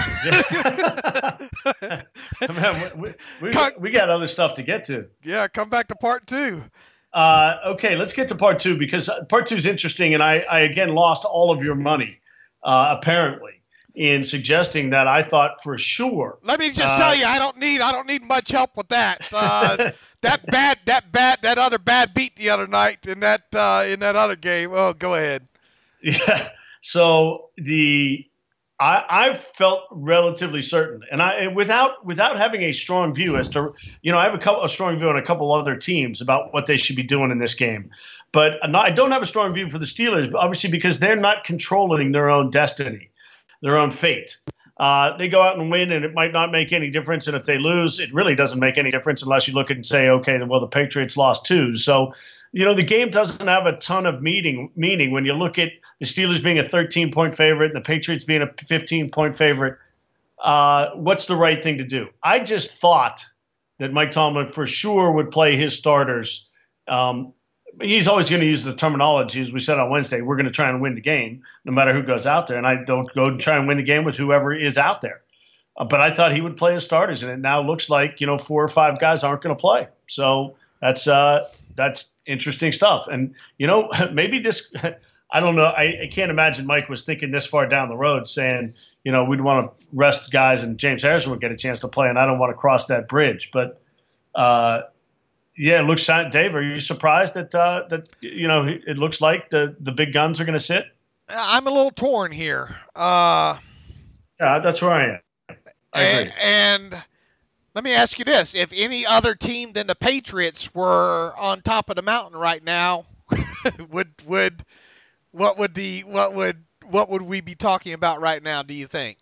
S2: Man, we, we, we, we got other stuff to get to.
S3: Yeah, come back to part two.
S2: Uh, okay, let's get to part two because part two is interesting, and I, I again lost all of your money, uh, apparently, in suggesting that I thought for sure.
S3: Let me just
S2: uh,
S3: tell you, I don't need I don't need much help with that. Uh, that bad that bad that other bad beat the other night in that uh, in that other game. Oh, go ahead.
S2: Yeah. So the I, I felt relatively certain, and I without without having a strong view as to you know I have a couple a strong view on a couple other teams about what they should be doing in this game, but not, I don't have a strong view for the Steelers, obviously because they're not controlling their own destiny, their own fate. Uh, they go out and win, and it might not make any difference. And if they lose, it really doesn't make any difference unless you look at it and say, okay, well the Patriots lost too. So. You know, the game doesn't have a ton of meaning, meaning when you look at the Steelers being a thirteen-point favorite and the Patriots being a fifteen-point favorite. Uh, what's the right thing to do? I just thought that Mike Tomlin for sure would play his starters. Um, he's always going to use the terminology, as we said on Wednesday, we're going to try and win the game no matter who goes out there. And I don't go and try and win the game with whoever is out there. Uh, but I thought he would play his starters, and it now looks like, you know, four or five guys aren't going to play. So that's uh, – That's interesting stuff. And, you know, maybe this – I don't know. I, I can't imagine Mike was thinking this far down the road saying, you know, we'd want to rest guys and James Harrison would get a chance to play, and I don't want to cross that bridge. But, uh, yeah, it looks – Dave, are you surprised that, uh, that you know, it looks like the, the big guns are going to sit?
S3: I'm a little torn here. Uh,
S2: yeah, that's where I am. I agree.
S3: And, and – let me ask you this. If any other team than the Patriots were on top of the mountain right now, would would what would the what would what would we be talking about right now, do you think?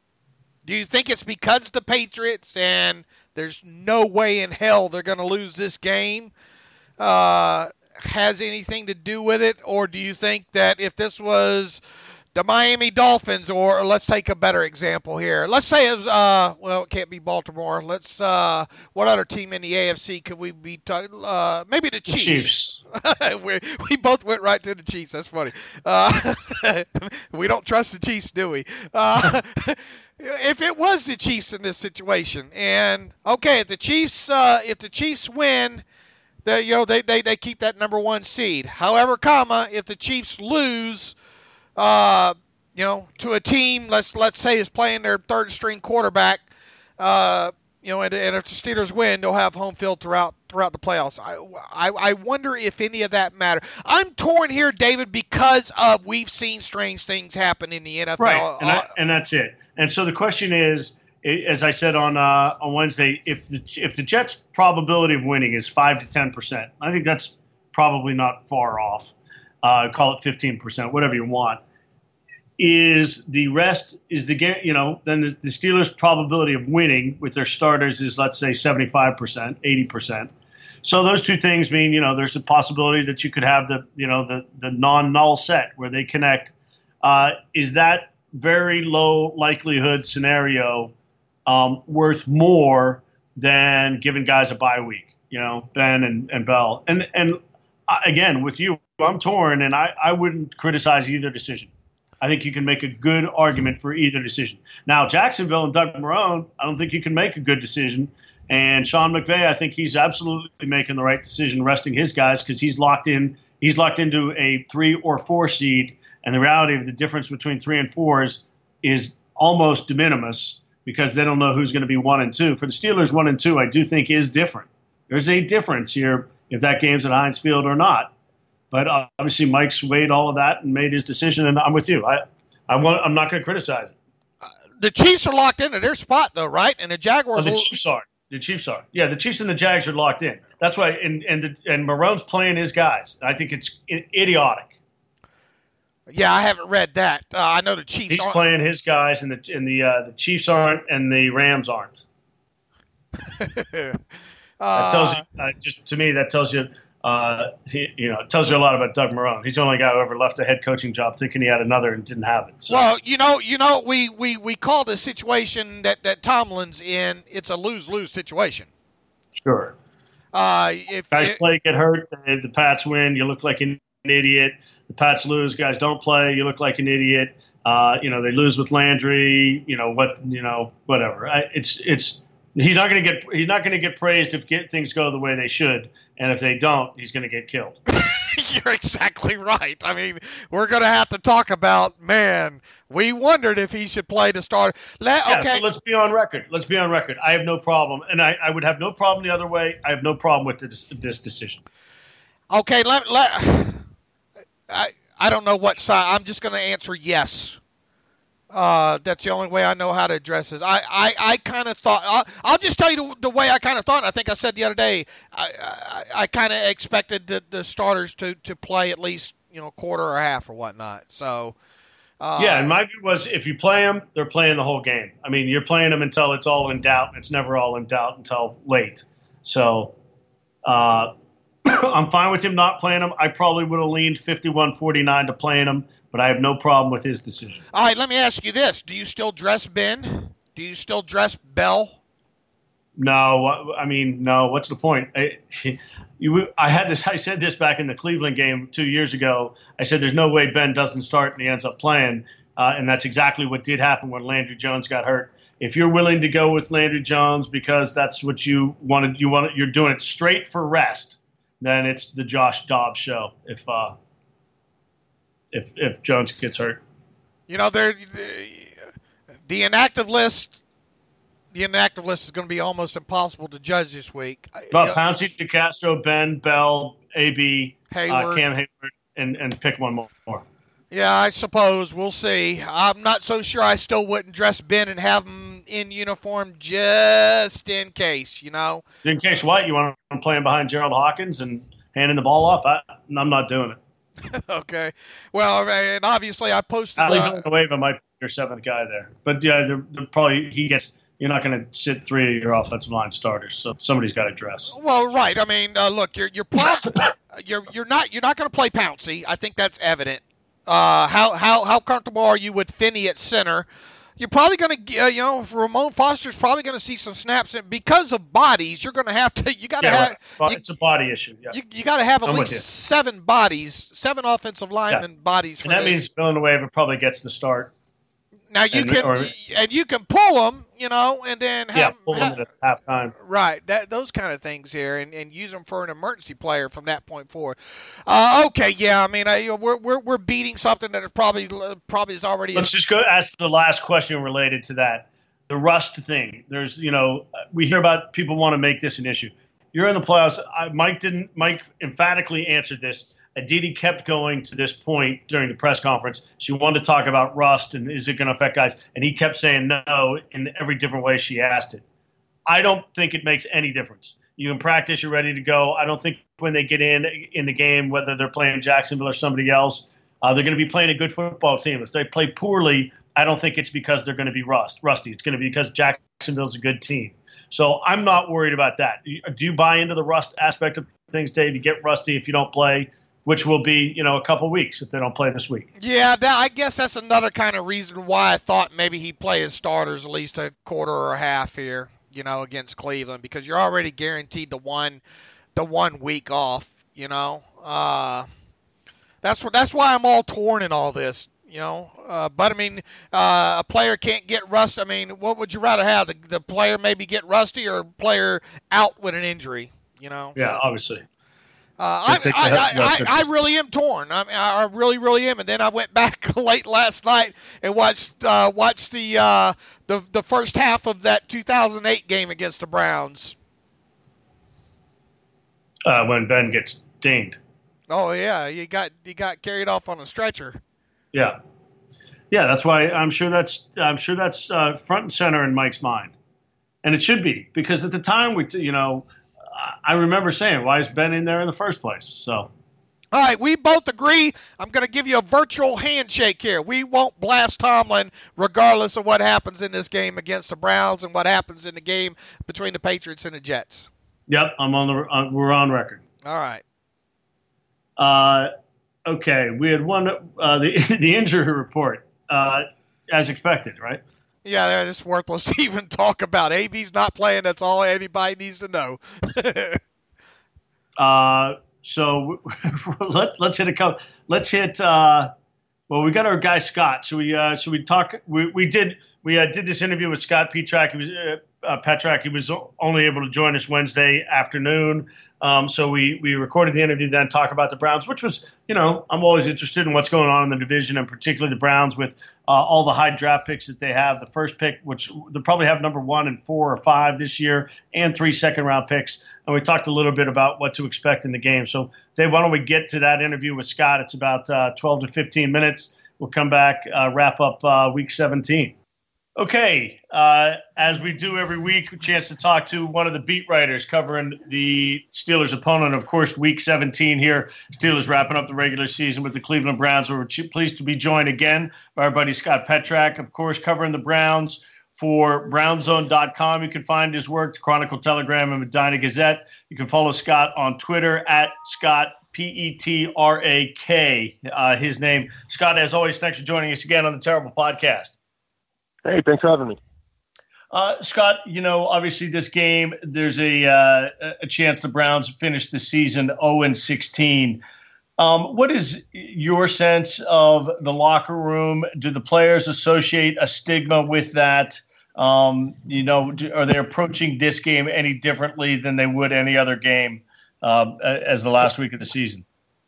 S3: Do you think it's because the Patriots and there's no way in hell they're going to lose this game uh, has anything to do with it? Or do you think that if this was the Miami Dolphins, or let's take a better example here. Let's say it was, uh, well, it can't be Baltimore. Let's, uh, what other team in the A F C could we be talking? Uh, maybe the Chiefs.
S2: The Chiefs.
S3: we, we both went right to the Chiefs. That's funny. Uh, we don't trust the Chiefs, do we? Uh, if it was the Chiefs in this situation, and okay, if the Chiefs, uh, if the Chiefs win, they, you know, they, they, they keep that number one seed. However, comma, if the Chiefs lose, Uh, you know, to a team, let's let's say is playing their third string quarterback, uh, you know, and, and if the Steelers win, they'll have home field throughout throughout the playoffs. I, I I wonder if any of that matter. I'm torn here, David, because of we've seen strange things happen in the N F L.
S2: Right, and, I, and that's it. And so the question is, as I said on uh, on Wednesday, if the if the Jets' probability of winning is five to ten percent, I think that's probably not far off. Uh, call it fifteen percent, whatever you want. Is the rest, is the game, you know, then the, the Steelers' probability of winning with their starters is, let's say, seventy-five percent, eighty percent. So those two things mean, you know, there's a possibility that you could have the, you know, the, the non-null set where they connect. Uh, is that very low likelihood scenario um, worth more than giving guys a bye week, you know, Ben and, and Bell? And, and again, with you, I'm torn, and I, I wouldn't criticize either decision. I think you can make a good argument for either decision. Now, Jacksonville and Doug Marrone, I don't think you can make a good decision. And Sean McVay, I think he's absolutely making the right decision, resting his guys, because he's locked in. He's locked into a three or four seed, and the reality of the difference between three and four is, is almost de minimis because they don't know who's going to be one and two. For the Steelers, one and two, I do think is different. There's a difference here if that game's at Heinz Field or not. But uh, obviously, Mike's weighed all of that and made his decision, and I'm with you. I, I want, I'm not going to criticize it.
S3: Uh, the Chiefs are locked into their spot, though, right? And the Jaguars.
S2: Oh, the Chiefs are. The Chiefs are. Yeah, the Chiefs and the Jags are locked in. That's why. And and the, and Marone's playing his guys. I think it's idiotic.
S3: Yeah, I haven't read that. Uh, I know the Chiefs.
S2: He's
S3: aren't.
S2: playing his guys, and the and the uh, the Chiefs aren't, and the Rams aren't.
S3: uh,
S2: That tells you. Uh, just to me, that tells you. Uh, he, you know, it tells you a lot about Doug Marrone. He's the only guy who ever left a head coaching job thinking he had another and didn't have it. So.
S3: Well, you know, you know, we, we, we call the situation that, that Tomlin's in. It's a lose-lose situation.
S2: Sure.
S3: Uh, if
S2: guys
S3: it,
S2: play, get hurt, the, the Pats win, you look like an idiot. The Pats lose, guys don't play, you look like an idiot. Uh, you know, they lose with Landry. You know what? You know, whatever. I, it's it's. He's not going to get. He's not going to get praised if get, things go the way they should, and if they don't, he's going to get killed.
S3: You're exactly right. I mean, we're going to have to talk about. Man, we wondered if he should play the starter. Let,
S2: yeah,
S3: okay.
S2: So let's be on record. Let's be on record. I have no problem, and I, I would have no problem the other way. I have no problem with this, this decision.
S3: Okay. Let let. I I don't know what side. I'm just going to answer yes. Uh, that's the only way I know how to address this. I, I, I kind of thought, I'll, I'll just tell you the, the way I kind of thought. I think I said the other day, I, I, I kind of expected the, the starters to, to play at least, you know, quarter or half or whatnot. So, uh,
S2: yeah, and my view was if you play them, they're playing the whole game. I mean, you're playing them until it's all in doubt, and it's never all in doubt until late. So, uh, I'm fine with him not playing them. I probably would have leaned fifty-one forty-nine to playing them, but I have no problem with his decision.
S3: All right, let me ask you this. Do you still dress Ben? Do you still dress Bell?
S2: No, I mean, no. What's the point? I, you, I had this. I said this back in the Cleveland game two years ago. I said there's no way Ben doesn't start and he ends up playing, uh, and that's exactly what did happen when Landry Jones got hurt. If you're willing to go with Landry Jones because that's what you wanted, you want, you're doing it straight for rest, then it's the Josh Dobbs show. If uh, if if Jones gets hurt,
S3: you know, there the inactive list. The inactive list is going to be almost impossible to judge this week.
S2: Well, Pouncey, DeCastro, Ben, Bell, A B,
S3: Hayward.
S2: Uh, Cam Hayward, and, and pick one more.
S3: Yeah, I suppose. We'll see. I'm not so sure I still wouldn't dress Ben and have him in uniform just in case, you know.
S2: In case what? You want him playing behind Gerald Hawkins and handing the ball off? I, I'm not doing it.
S3: Okay. Well, and obviously I posted.
S2: Ali
S3: Uh,
S2: Villanueva might be your seventh guy there. But, yeah, they're, they're probably he gets – you're not going to sit three of your offensive line starters, so somebody's got to dress.
S3: Well, right. I mean, uh, look, you're you're prob- you're you're not you're not going to play Pouncey. I think that's evident. Uh, how how how comfortable are you with Finney at center? You're probably going to, uh, you know, Ramon Foster's probably going to see some snaps, and because of bodies, you're going to have to. You got to
S2: yeah,
S3: have.
S2: right. Well,
S3: you,
S2: it's a body issue. Yeah.
S3: You, you got to have at
S2: I'm
S3: least seven bodies, seven offensive linemen yeah. bodies. For
S2: and that
S3: this.
S2: means Villanueva probably gets the start.
S3: Now you
S2: and,
S3: can
S2: or,
S3: and you can pull them, you know, and then have
S2: yeah, pull
S3: have,
S2: them at halftime.
S3: Right, that those kind of things here, and, and use them for an emergency player from that point forward. Uh, okay, yeah, I mean, I, we're we're we're beating something that is probably probably is already.
S2: Let's just go ask the last question related to that, the rust thing. There's, you know, we hear about people want to make this an issue. You're in the playoffs. I, Mike didn't. Mike emphatically answered this. Aditi kept going to this point during the press conference. She wanted to talk about rust and is it going to affect guys? And he kept saying no in every different way she asked it. I don't think it makes any difference. You can practice, you're ready to go. I don't think when they get in in the game, whether they're playing Jacksonville or somebody else, uh, they're going to be playing a good football team. If they play poorly, I don't think it's because they're going to be rust, rusty. It's going to be because Jacksonville's a good team. So I'm not worried about that. Do you buy into the rust aspect of things, Dave? You get rusty if you don't play, which will be, you know, a couple weeks if they don't play this week.
S3: Yeah, that, I guess that's another kind of reason why I thought maybe he'd play his starters at least a quarter or a half here, you know, against Cleveland, because you're already guaranteed the one, the one week off, you know. Uh, that's what that's why I'm all torn in all this, you know. Uh, but I mean, uh, a player can't get rust. I mean, what would you rather have? The, the player maybe get rusty or a player out with an injury, you know?
S2: Yeah,
S3: so.
S2: obviously.
S3: Uh, I, I, I, I, I really am torn. I mean, I really, really am. And then I went back late last night and watched uh, watched the uh, the the first half of that two thousand eight game against the Browns.
S2: Uh, when Ben gets dinged.
S3: Oh yeah, he got he got carried off on a stretcher.
S2: Yeah, yeah. That's why I'm sure that's I'm sure that's uh, front and center in Mike's mind, and it should be, because at the time we, you know, I remember saying, why is Ben in there in the first place? So.
S3: All right, we both agree. I'm going to give you a virtual handshake here. We won't blast Tomlin regardless of what happens in this game against the Browns and what happens in the game between the Patriots and the Jets.
S2: Yep, I'm on the. Uh, we're on record.
S3: All right.
S2: Uh, okay, we had one uh, the the injury report uh, as expected, right?
S3: Yeah, it's worthless to even talk about. A B's not playing. That's all anybody needs to know.
S2: uh. So let, let's hit a couple. Let's hit. Uh, well, we got our guy Scott. Should we? Uh, should we talk? We we did. We uh, did this interview with Scott Petrak. He was uh, uh, Petrak. He was only able to join us Wednesday afternoon. Um, so we we recorded the interview, then talk about the Browns, which was, you know, I'm always interested in what's going on in the division, and particularly the Browns with uh, all the high draft picks that they have. The first pick, which they'll probably have number one and four or five this year, and three second round picks. And we talked a little bit about what to expect in the game. So, Dave, why don't we get to that interview with Scott? It's about uh, twelve to fifteen minutes. We'll come back, uh, wrap up uh, week seventeen. Okay, uh, as we do every week, a chance to talk to one of the beat writers covering the Steelers' opponent. Of course, week seventeen here. Steelers wrapping up the regular season with the Cleveland Browns. We're pleased to be joined again by our buddy Scott Petrak, of course, covering the Browns for brown zone dot com. You can find his work, the Chronicle Telegram and Medina Gazette. You can follow Scott on Twitter at Scott, P E T R A K, uh, his name. Scott, as always, thanks for joining us again on the Terrible Podcast.
S4: Hey, thanks for having me.
S2: Uh, Scott, you know, obviously this game, there's a uh, a chance the Browns finish the season oh and sixteen. Um, what is your sense of the locker room? Do the players associate a stigma with that? Um, you know, do, are they approaching this game any differently than they would any other game uh, as the last week of the season?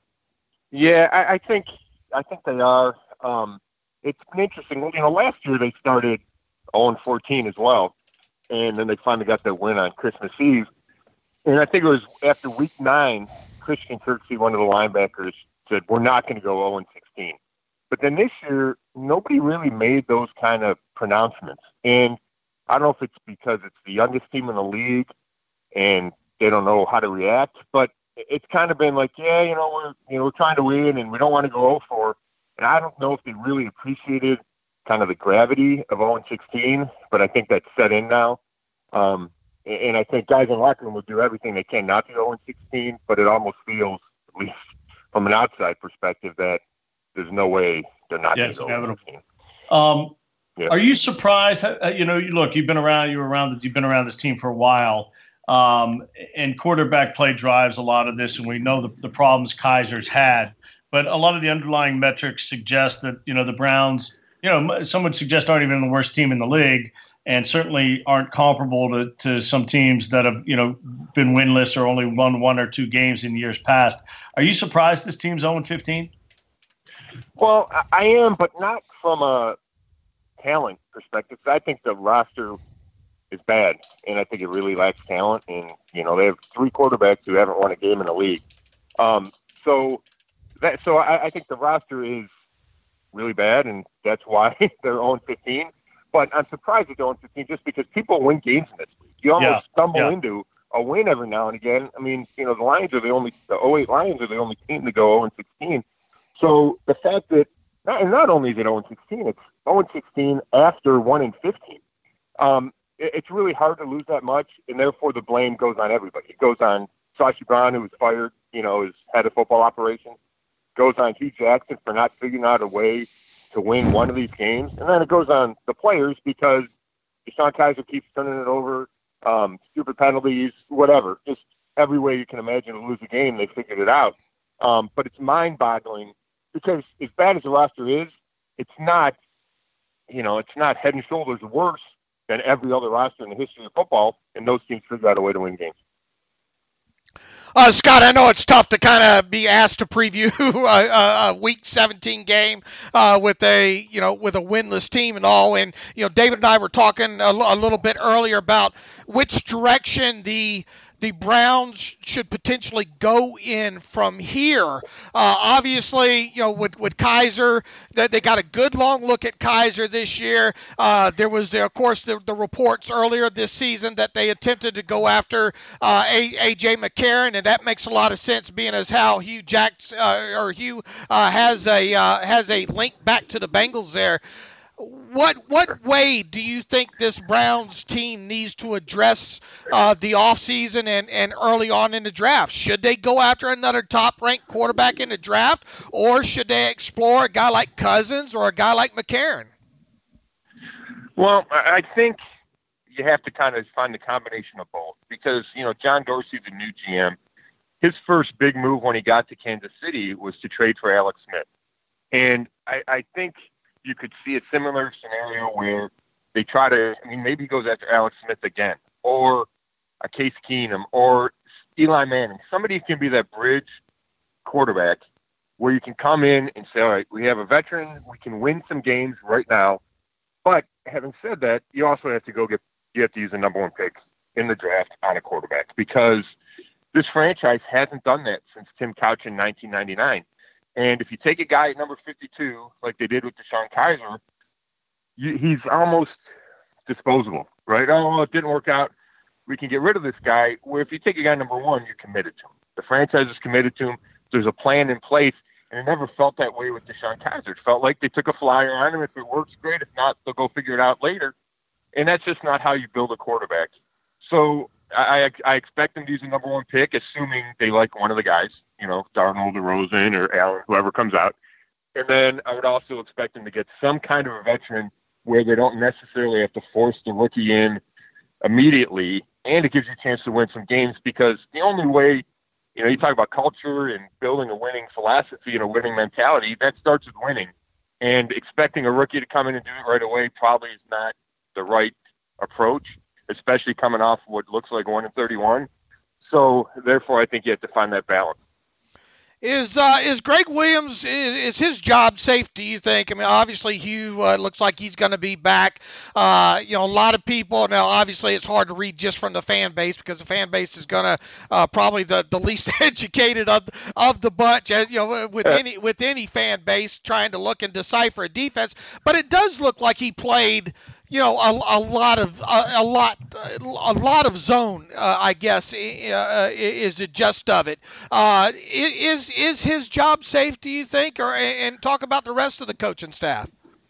S4: Yeah, I, I think I think they are. Um, it's been interesting. You know, last year they started oh and fourteen as well, and then they finally got their win on Christmas Eve. And I think it was after week nine, Christian Kirksey, one of the linebackers, said, we're not going to go oh and sixteen. But then this year, nobody really made those kind of pronouncements. And I don't know if it's because it's the youngest team in the league and they don't know how to react, but it's kind of been like, yeah, you know, we're, you know, we're trying to win and we don't want to go oh four. And I don't know if they really appreciated kind of the gravity of oh and sixteen, but I think that's set in now. Um, and I think guys in the locker room will do everything they can not to go oh and sixteen, but it almost feels, at least from an outside perspective, that there's no way they're not
S2: yes,
S4: going to go oh and sixteen.
S2: Um,
S4: yeah.
S2: Are you surprised? You know, look, you've been around, you were around, you've been around this team for a while, um, and quarterback play drives a lot of this, and we know the, the problems Kaiser's had. But a lot of the underlying metrics suggest that, you know, the Browns, you know, some would suggest aren't even the worst team in the league, and certainly aren't comparable to, to some teams that have, you know, been winless or only won one or two games in years past. Are you surprised this team's oh and fifteen?
S4: Well, I am, but not from a talent perspective. I think the roster is bad, and I think it really lacks talent. And, you know, they have three quarterbacks who haven't won a game in the league. Um, so that, so I, I think the roster is really bad, and that's why they're oh and fifteen. But I'm surprised at oh and fifteen just because people win games in this league. You almost
S2: yeah,
S4: stumble
S2: yeah.
S4: into a win every now and again. I mean, you know, the Lions are the only, the oh eight Lions are the only team to go oh and sixteen. So the fact that, not, and not only is it oh and sixteen, it's oh and sixteen after one and fifteen. Um, it, it's really hard to lose that much, and therefore the blame goes on everybody. It goes on Sashi Brown, who was fired, you know, as head of football operations. It goes on Hugh Jackson for not figuring out a way to win one of these games. And then it goes on the players because Deshaun Kaiser keeps turning it over, um, stupid penalties, whatever. Just every way you can imagine to lose a game, they figured it out. Um, but it's mind-boggling because as bad as the roster is, it's not, you know, it's not head and shoulders worse than every other roster in the history of football, and those teams figure out a way to win games.
S3: Uh, Scott, I know it's tough to kind of be asked to preview a, a, a Week seventeen game uh, with a, you know, with a winless team and all. And you know, David and I were talking a, a little bit earlier about which direction the the Browns should potentially go in from here. Uh, obviously, you know, with, with Kizer, that they got a good long look at Kizer this year. Uh, there was, of course, the, the reports earlier this season that they attempted to go after uh, A J McCarron, and that makes a lot of sense, being as how Hugh Jacks uh, or Hugh uh, has a uh, has a link back to the Bengals there. What what way do you think this Browns team needs to address uh, the offseason and, and early on in the draft? Should they go after another top-ranked quarterback in the draft, or should they explore a guy like Cousins or a guy like McCarron?
S4: Well, I think you have to kind of find the combination of both because, you know, John Dorsey, the new G M, his first big move when he got to Kansas City was to trade for Alex Smith. And I, I think – you could see a similar scenario where they try to, I mean, maybe he goes after Alex Smith again, or a Case Keenum, or Eli Manning. Somebody who can be that bridge quarterback where you can come in and say, all right, we have a veteran, we can win some games right now. But having said that, you also have to go get, you have to use a number one pick in the draft on a quarterback because this franchise hasn't done that since Tim Couch in nineteen ninety-nine. And if you take a guy at number fifty-two, like they did with DeShone Kizer, you, he's almost disposable, right? Oh, it didn't work out. We can get rid of this guy. Where if you take a guy number one, you're committed to him. The franchise is committed to him. There's a plan in place, and it never felt that way with DeShone Kizer. It felt like they took a flyer on him. If it works, great. If not, they'll go figure it out later. And that's just not how you build a quarterback. So I, I expect them to use a number one pick, assuming they like one of the guys. You know, Darnold or Rosen or Allen, whoever comes out. And then I would also expect them to get some kind of a veteran where they don't necessarily have to force the rookie in immediately, and it gives you a chance to win some games because the only way, you know, you talk about culture and building a winning philosophy and a winning mentality, that starts with winning. And expecting a rookie to come in and do it right away probably is not the right approach, especially coming off what looks like one and thirty-one. So, therefore, I think you have to find that balance.
S3: Is uh, is Greg Williams, is, is his job safe, do you think? I mean, obviously, Hugh uh, looks like he's going to be back. Uh, you know, a lot of people, now, obviously, it's hard to read just from the fan base because the fan base is going to uh, probably the, the least educated of of the bunch, you know, with any with any fan base trying to look and decipher a defense. But it does look like he played, you know, a, a lot of a, a lot a lot of zone, uh, I guess, uh, is the gist of it. Uh, is is his job safe, do you think? Or and talk about the rest of the coaching staff.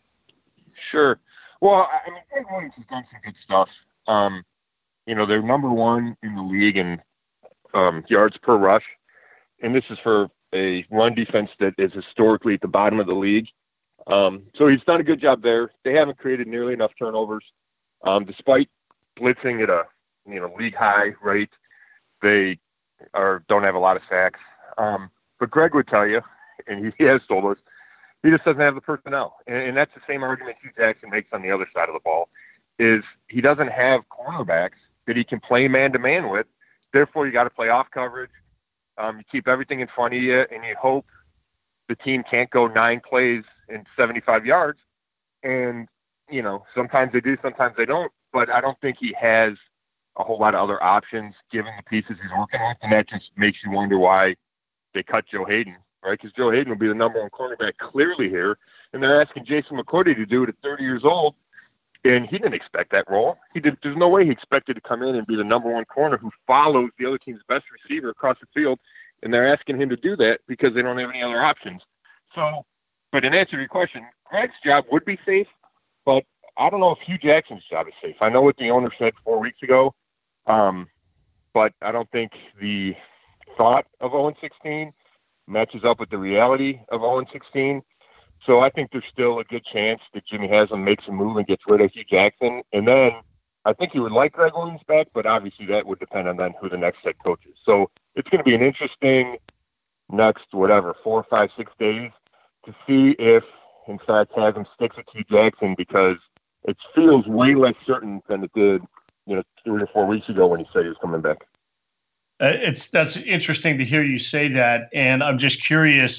S4: Sure. Well, I mean, Greg Williams has done some good stuff. Um, you know, they're number one in the league in um, yards per rush, and this is for a run defense that is historically at the bottom of the league. Um, so he's done a good job there. They haven't created nearly enough turnovers, um, despite blitzing at a you know league high rate. They are don't have a lot of sacks. Um, but Greg would tell you, and he has told us, he just doesn't have the personnel. And, and that's the same argument Hugh Jackson makes on the other side of the ball, is he doesn't have cornerbacks that he can play man-to-man with. Therefore, you got to play off coverage. Um, you keep everything in front of you, and you hope the team can't go nine plays in seventy-five yards. And, you know, sometimes they do, sometimes they don't. But I don't think he has a whole lot of other options given the pieces he's working with. And that just makes you wonder why they cut Joe Hayden, right? Because Joe Hayden will be the number one cornerback clearly here. And they're asking Jason McCourty to do it at thirty years old. And he didn't expect that role. He did. There's no way he expected to come in and be the number one corner who follows the other team's best receiver across the field. And they're asking him to do that because they don't have any other options. So, but in answer to your question, Greg's job would be safe, but I don't know if Hugh Jackson's job is safe. I know what the owner said four weeks ago, um, but I don't think the thought of oh and sixteen matches up with the reality of oh and sixteen. So I think there's still a good chance that Jimmy Haslam makes a move and gets rid of Hugh Jackson. And then I think he would like Greg Williams back, but obviously that would depend on then who the next head coach is. So it's going to be an interesting next, whatever, four, five, six days to see if, in fact, Haslam sticks with Hugh Jackson, because it feels way less certain than it did, you know, three or four weeks ago when he said he was coming back.
S2: Uh, it's that's interesting to hear you say that, and I'm just curious.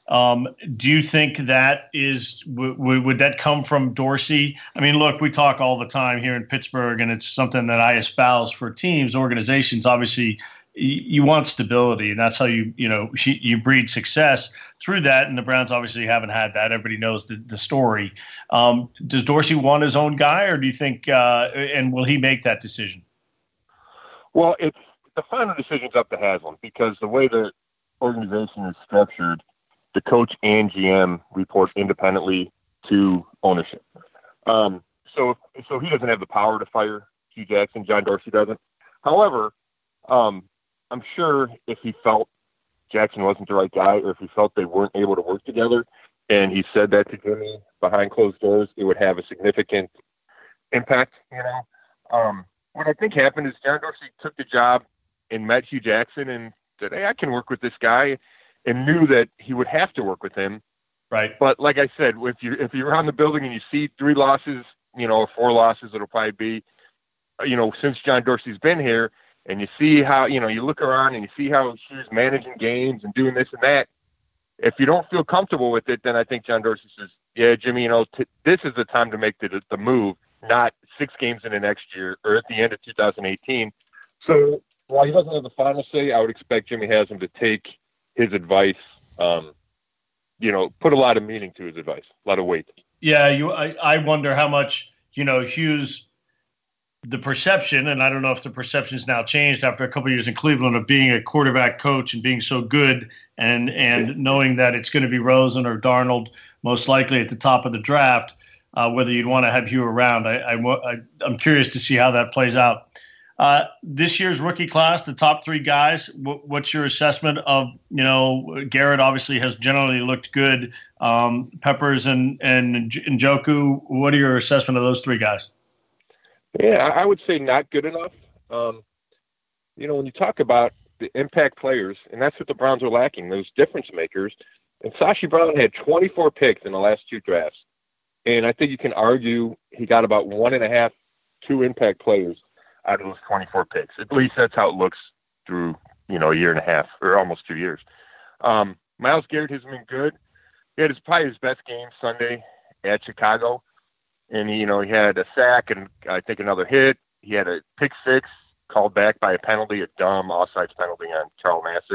S2: Um, do you think that is w- w- would that come from Dorsey? I mean, look, we talk all the time here in Pittsburgh, and it's something that I espouse for teams, organizations. Obviously, y- you want stability, and that's how you you know you breed success through that. And the Browns obviously haven't had that. Everybody knows the, the story. Um, does Dorsey want his own guy, or do you think? Uh, and will he make that decision?
S4: Well, it's the final decision's up to Haslam, because the way the organization is structured, the coach and G M report independently to ownership. Um, so, so he doesn't have the power to fire Hugh Jackson. John Dorsey doesn't. However, um, I'm sure if he felt Jackson wasn't the right guy, or if he felt they weren't able to work together, and he said that to Jimmy behind closed doors, it would have a significant impact. You know, um, what I think happened is John Dorsey took the job and met Hugh Jackson and said, "Hey, I can work with this guy," and knew that he would have to work with him.
S2: Right.
S4: But like I said, if you if you're around the building and you see three losses, you know, or four losses, it'll probably be, you know, since John Dorsey's been here, and you see how, you know, you look around and you see how Hugh's managing games and doing this and that. If you don't feel comfortable with it, then I think John Dorsey says, "Yeah, Jimmy, you know, t- this is the time to make the the move, not six games in the next year or at the end of two thousand eighteen." So while he doesn't have the final say, I would expect Jimmy Haslam to take his advice, um, you know, put a lot of meaning to his advice, a lot of weight.
S2: Yeah, you. I, I wonder how much, you know, Hughes, the perception, and I don't know if the perception has now changed after a couple of years in Cleveland, of being a quarterback coach and being so good, and and knowing that it's going to be Rosen or Darnold most likely at the top of the draft, uh, whether you'd want to have Hugh around. I, I, I, I'm curious to see how that plays out. Uh, this year's rookie class, the top three guys, w- what's your assessment of, you know, Garrett obviously has generally looked good. Um, Peppers and, and Njoku, what are your assessment of those three guys?
S4: Yeah, I would say not good enough. Um, you know, when you talk about the impact players, and that's what the Browns are lacking, those difference makers. And Sashi Brown had twenty-four picks in the last two drafts. And I think you can argue he got about one and a half, two impact players out of those twenty-four picks. At least that's how it looks through, you know, a year and a half or almost two years. Um, Myles Garrett has been good. He had his, probably his best game Sunday at Chicago. And, he, you know, he had a sack and I think another hit. He had a pick six called back by a penalty, a dumb offsides penalty on Charles Nassib.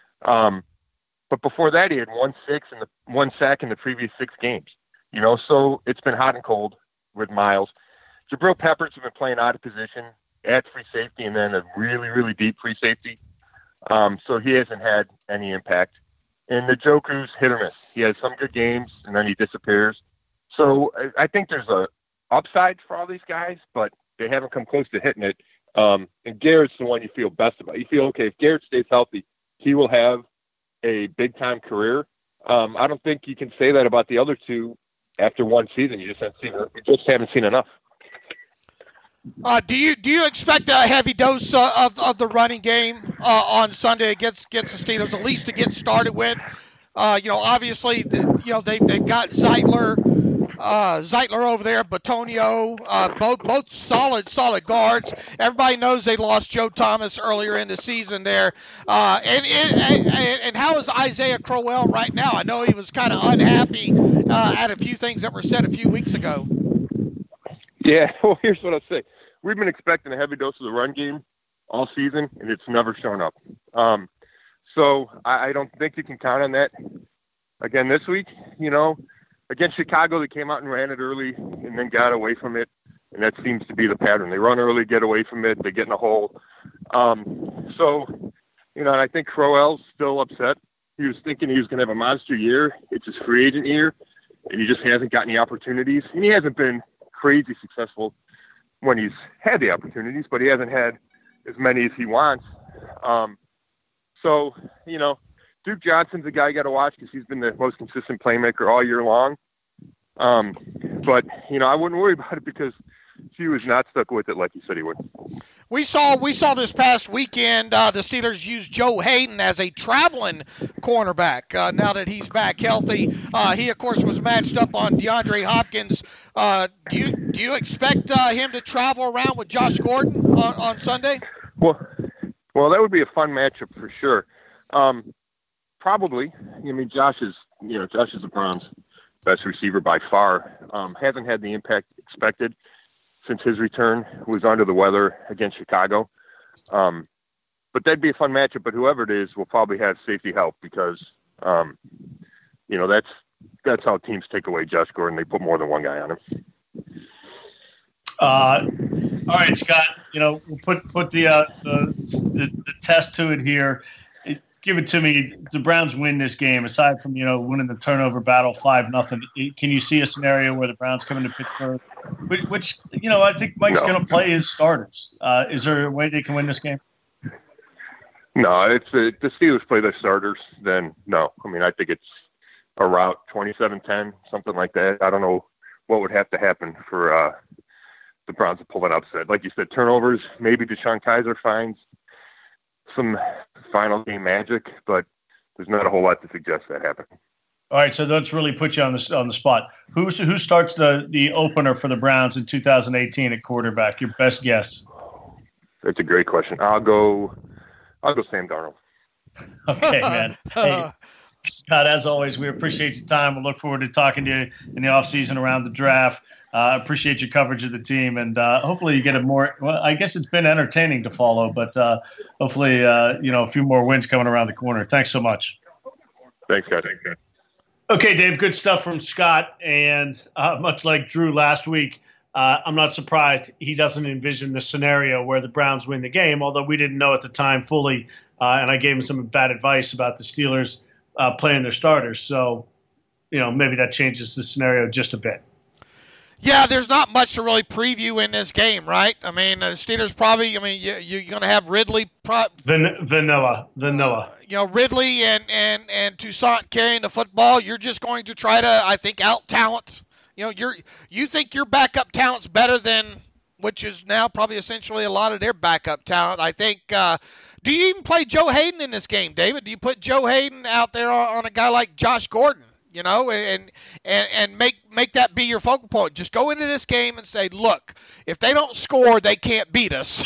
S4: Um, but before that, he had one six and the one sack in the previous six games. You know, so it's been hot and cold with Myles. Jabril Peppers has been playing out of position at free safety and then a really, really deep free safety. Um, so he hasn't had any impact. And Njoku's hit or miss. He has some good games and then he disappears. So I think there's a upside for all these guys, but they haven't come close to hitting it. Um, and Garrett's the one you feel best about. You feel, okay, if Garrett stays healthy, he will have a big-time career. Um, I don't think you can say that about the other two after one season. You just haven't seen, you just haven't seen enough.
S3: Uh, do you do you expect a heavy dose uh, of of the running game uh, on Sunday against against the Steelers, at least to get started with? Uh, you know, obviously, the, you know they they've got Zeitler, uh, Zeitler over there, Batonio, uh, both both solid solid guards. Everybody knows they lost Joe Thomas earlier in the season there. Uh, and, and and how is Isaiah Crowell right now? I know he was kind of unhappy uh, at a few things that were said a few weeks ago.
S4: Yeah, well, here's what I'll say. We've been expecting a heavy dose of the run game all season, and it's never shown up. Um, so I, I don't think you can count on that again this week. You know, against Chicago, they came out and ran it early and then got away from it, and that seems to be the pattern. They run early, get away from it, they get in a hole. Um, so, you know, and I think Crowell's still upset. He was thinking he was going to have a monster year. It's his free agent year, and he just hasn't got any opportunities. And he hasn't been crazy successful when he's had the opportunities, but he hasn't had as many as he wants. Um, so, you know, Duke Johnson's a guy you got to watch because he's been the most consistent playmaker all year long. Um, but, you know, I wouldn't worry about it because he was not stuck with it like he said he would.
S3: We saw we saw this past weekend uh, the Steelers use Joe Hayden as a traveling cornerback uh, now that he's back healthy. Uh, he, of course, was matched up on DeAndre Hopkins. Uh, do you do you expect uh, him to travel around with Josh Gordon on, on Sunday?
S4: Well, well, that would be a fun matchup for sure. Um, probably. I mean, Josh is you know, Josh is the Browns' best receiver by far. Um, hasn't had the impact expected since his return. Was under the weather against Chicago. Um, but that'd be a fun matchup. But whoever it is will probably have safety help because, um, you know, that's that's how teams take away Josh Gordon. They put more than one guy on him.
S2: Uh, all right, Scott. You know, we'll put put the uh, the, the the test to it here. It, give it to me. The Browns win this game. Aside from you know winning the turnover battle five nothing, can you see a scenario where the Browns come into Pittsburgh, which, which you know I think Mike's
S4: No.
S2: going to play his starters. Uh, is there a way they can win this game?
S4: No, it's uh, the Steelers play their starters. Then no, I mean I think it's a route twenty-seven ten, something like that. I don't know what would have to happen for uh, the Browns to pull an upset. Like you said, turnovers. Maybe Deshaun Kaiser finds some final game magic, but there's not a whole lot to suggest that happening.
S2: All right, so let's really put you on the on the spot. Who who starts the the opener for the Browns in two thousand eighteen at quarterback? Your best guess.
S4: That's a great question. I'll go. I'll go Sam Darnold.
S2: Okay, man. Hey, Scott, as always, we appreciate your time. We look forward to talking to you in the offseason around the draft. I uh, appreciate your coverage of the team, and uh, hopefully you get a more – well, I guess it's been entertaining to follow, but uh, hopefully, uh, you know, a few more wins coming around the corner. Thanks so much.
S4: Thanks, guys. Thanks, guys.
S2: Okay, Dave, good stuff from Scott, and uh, much like Drew last week, uh, I'm not surprised he doesn't envision the scenario where the Browns win the game, although we didn't know at the time fully, uh, and I gave him some bad advice about the Steelers uh, playing their starters. So, you know, maybe that changes the scenario just a bit.
S3: Yeah, there's not much to really preview in this game, right? I mean, the Steelers probably, I mean, you, you're going to have Ridley. Pro-
S2: Van- vanilla, vanilla.
S3: Uh, you know, Ridley and, and, and Toussaint carrying the football. You're just going to try to, I think, out-talent. You know, you're you think your backup talent's better than, which is now probably essentially a lot of their backup talent. I think, uh, do you even play Joe Hayden in this game, David? Do you put Joe Hayden out there on, on a guy like Josh Gordon? You know, and and and make make that be your focal point. Just go into this game and say, look, if they don't score, they can't beat us.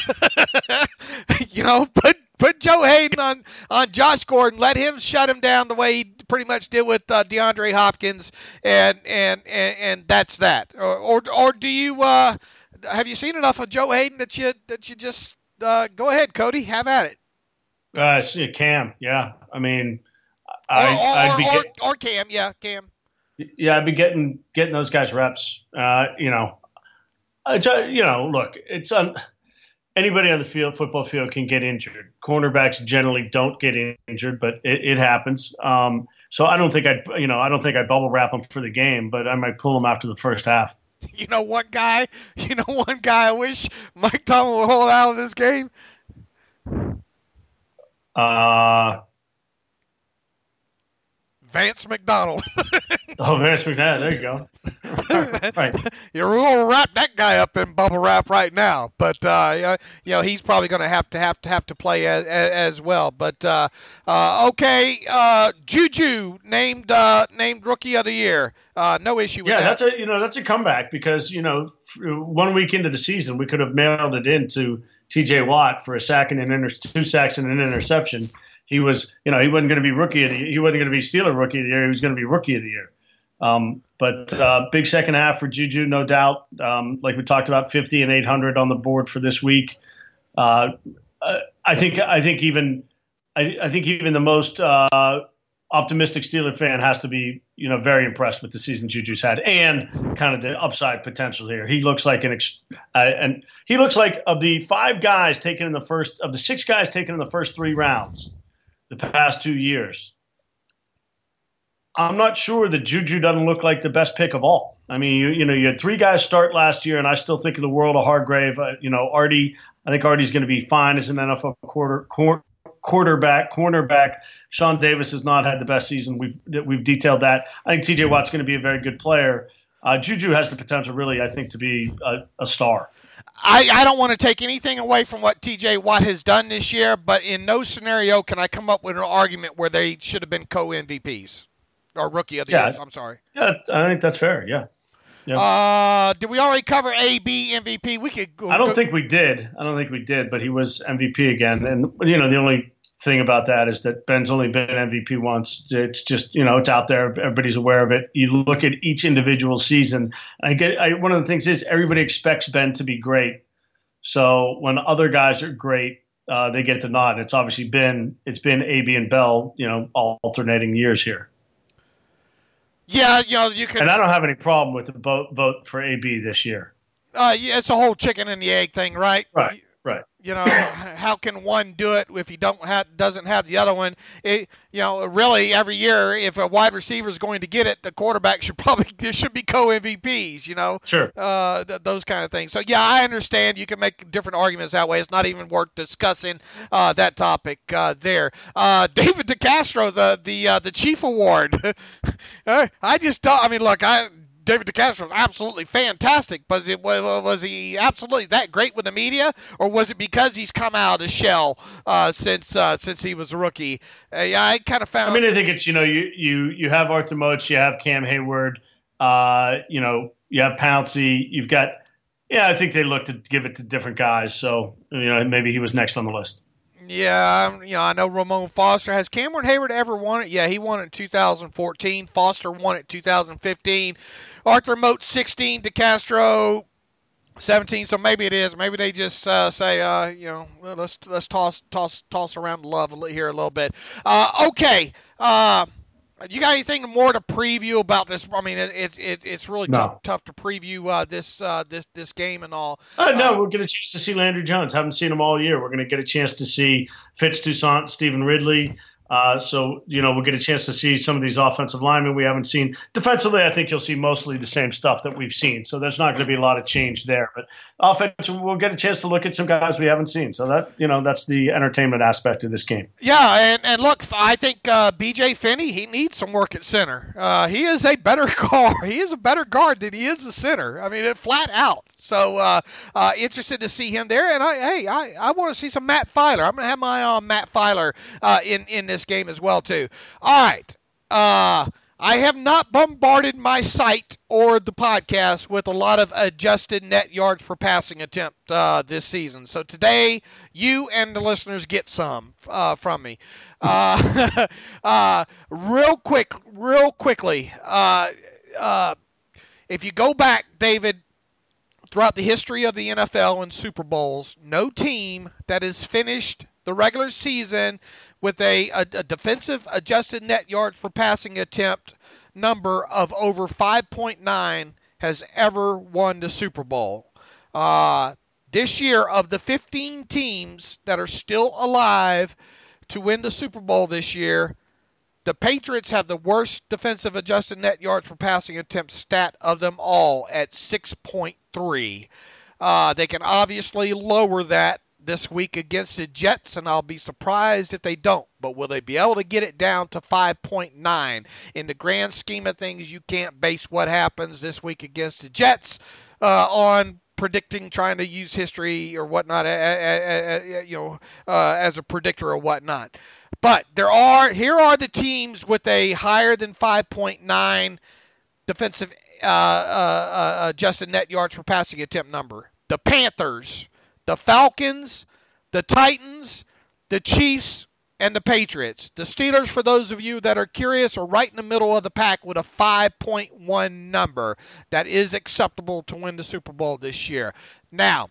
S3: You know, put put Joe Hayden on, on Josh Gordon. Let him shut him down the way he pretty much did with uh, DeAndre Hopkins, and and, and and that's that. Or or, or do you uh, have you seen enough of Joe Hayden that you that you just uh, go ahead, Cody, have at it.
S2: Uh, see, Cam, yeah. I mean.
S3: Or,
S2: I,
S3: or,
S2: I'd be
S3: or,
S2: get,
S3: or Cam, yeah, Cam.
S2: Yeah, I'd be getting getting those guys reps. Uh, you know, I, you know, look, it's un, anybody on the field, football field, can get injured. Cornerbacks generally don't get injured, but it, it happens. Um, so I don't think I'd, you know, I don't think I'd bubble wrap them for the game, but I might pull them after the first half.
S3: You know, one guy, you know, one guy I wish Mike Tomlin would hold out of this game.
S2: Uh.
S3: Vance McDonald.
S2: Oh, Vance McDonald. There you go. Right.
S3: You're going to wrap that guy up in bubble wrap right now, but uh, you know he's probably going to have to have to have to play as, as well. But uh, uh, okay, uh, Juju named uh, named Rookie of the Year. Uh, no issue with
S2: yeah,
S3: that.
S2: that's a you know that's a comeback because you know one week into the season we could have mailed it into T J Watt for a sack and an inter- two sacks and an interception. He was, you know, he wasn't going to be rookie of the year. He wasn't going to be Steeler rookie of the year. He was going to be rookie of the year. Um, but uh, big second half for Juju, no doubt. Um, like we talked about, fifty and eight hundred on the board for this week. Uh, I think, I think even, I, I think even the most uh, optimistic Steeler fan has to be, you know, very impressed with the season Juju's had and kind of the upside potential here. He looks like an, ex- uh, and he looks like of the five guys taken in the first, of the six guys taken in the first three rounds. The past two years, I'm not sure that Juju doesn't look like the best pick of all. I mean, you, you know, you had three guys start last year, and I still think of the world of Hargrave. Uh, you know, Artie, I think Artie's going to be fine as an N F L quarter, quarter, quarterback, cornerback. Sean Davis has not had the best season. We've we've detailed that. I think T J Watt's going to be a very good player. Uh, Juju has the potential, really, I think, to be a, a star.
S3: I, I don't want to take anything away from what T J Watt has done this year, but in no scenario can I come up with an argument where they should have been co-M V Ps or Rookie of the
S2: Yeah.
S3: Year. I'm sorry.
S2: Yeah, I think that's fair. Yeah. yeah.
S3: Uh, did we already cover A, B, M V P? We could. Go,
S2: I don't
S3: go,
S2: think we did. I don't think we did, but he was M V P again. And, you know, the only thing about that is that Ben's only been M V P once. It's just, you know, it's out there. Everybody's aware of it. You look at each individual season. I get I, one of the things is everybody expects Ben to be great. So when other guys are great, uh, they get the nod. It's obviously been it's been A B and Bell, you know, alternating years here.
S3: Yeah, you know, you can.
S2: And I don't have any problem with the vote vote for A B this year.
S3: Uh, yeah, it's a whole chicken and the egg thing, right?
S2: Right. Right.
S3: You know, how can one do it if he don't have doesn't have the other one? It, you know, really every year, if a wide receiver is going to get it, the quarterback should probably there should be co-M V Ps. You know,
S2: sure,
S3: uh, th- those kind of things. So yeah, I understand you can make different arguments that way. It's not even worth discussing uh, that topic uh, there. Uh, David DeCastro, the the uh, the Chief Award. I just don't. I mean, look, I. David DeCastro was absolutely fantastic, but was, it, was he absolutely that great with the media, or was it because he's come out of shell uh, since uh, since he was a rookie? Uh, yeah, I kind of found.
S2: I mean, I think it's you know you you you have Arthur Moats, you have Cam Hayward, uh, you know you have Pouncey, you've got yeah. I think they looked to give it to different guys, so you know maybe he was next on the list.
S3: Yeah, you know, I know Ramon Foster. Has Cameron Hayward ever won it? Yeah, he won it in two thousand fourteen. Foster won it in two thousand fifteen. Arthur Moat, sixteen. DeCastro, seventeen. So maybe it is. Maybe they just uh, say, uh, you know, let's let's toss toss toss around the love here a little bit. Uh, okay. Uh, you got anything more to preview about this? I mean, it, it, it it's really
S2: no.
S3: tough tough to preview uh, this uh, this this game and all.
S2: Uh, no, uh, we'll get a chance to see Landry Jones. Haven't seen him all year. We're going to get a chance to see Fitz Toussaint, Stephen Ridley. Uh, so, you know, we'll get a chance to see some of these offensive linemen we haven't seen. Defensively, I think you'll see mostly the same stuff that we've seen. So there's not going to be a lot of change there. But offensively, we'll get a chance to look at some guys we haven't seen. So that, you know, that's the entertainment aspect of this game.
S3: Yeah, and, and look, I think uh, B J Finney, he needs some work at center. Uh, he is a better guard. He is a better guard than he is a center. I mean, it flat out. So uh, uh, interested to see him there. And, I, hey, I, I want to see some Matt Filer. I'm going to have my eye on Matt Filer uh, in, in this game as well, too. All right. Uh, I have not bombarded my site or the podcast with a lot of adjusted net yards per passing attempt uh, this season. So today, you and the listeners get some uh, from me. Uh, uh, real quick, real quickly, uh, uh, if you go back, David, throughout the history of the N F L and Super Bowls, no team that has finished the regular season with a, a, a defensive adjusted net yards per passing attempt number of over five point nine has ever won the Super Bowl. Uh, this year, of the fifteen teams that are still alive to win the Super Bowl this year, the Patriots have the worst defensive adjusted net yards per passing attempt stat of them all at six point three. Uh, they can obviously lower that this week against the Jets, and I'll be surprised if they don't. But will they be able to get it down to five point nine? In the grand scheme of things, you can't base what happens this week against the Jets uh, on predicting, trying to use history or whatnot, uh, uh, uh, you know, uh, as a predictor or whatnot. But there are here are the teams with a higher than five point nine defensive uh, uh, uh, adjusted net yards per passing attempt number. The Panthers, the Falcons, the Titans, the Chiefs, and the Patriots. The Steelers, for those of you that are curious, are right in the middle of the pack with a five point one number that is acceptable to win the Super Bowl this year. Now,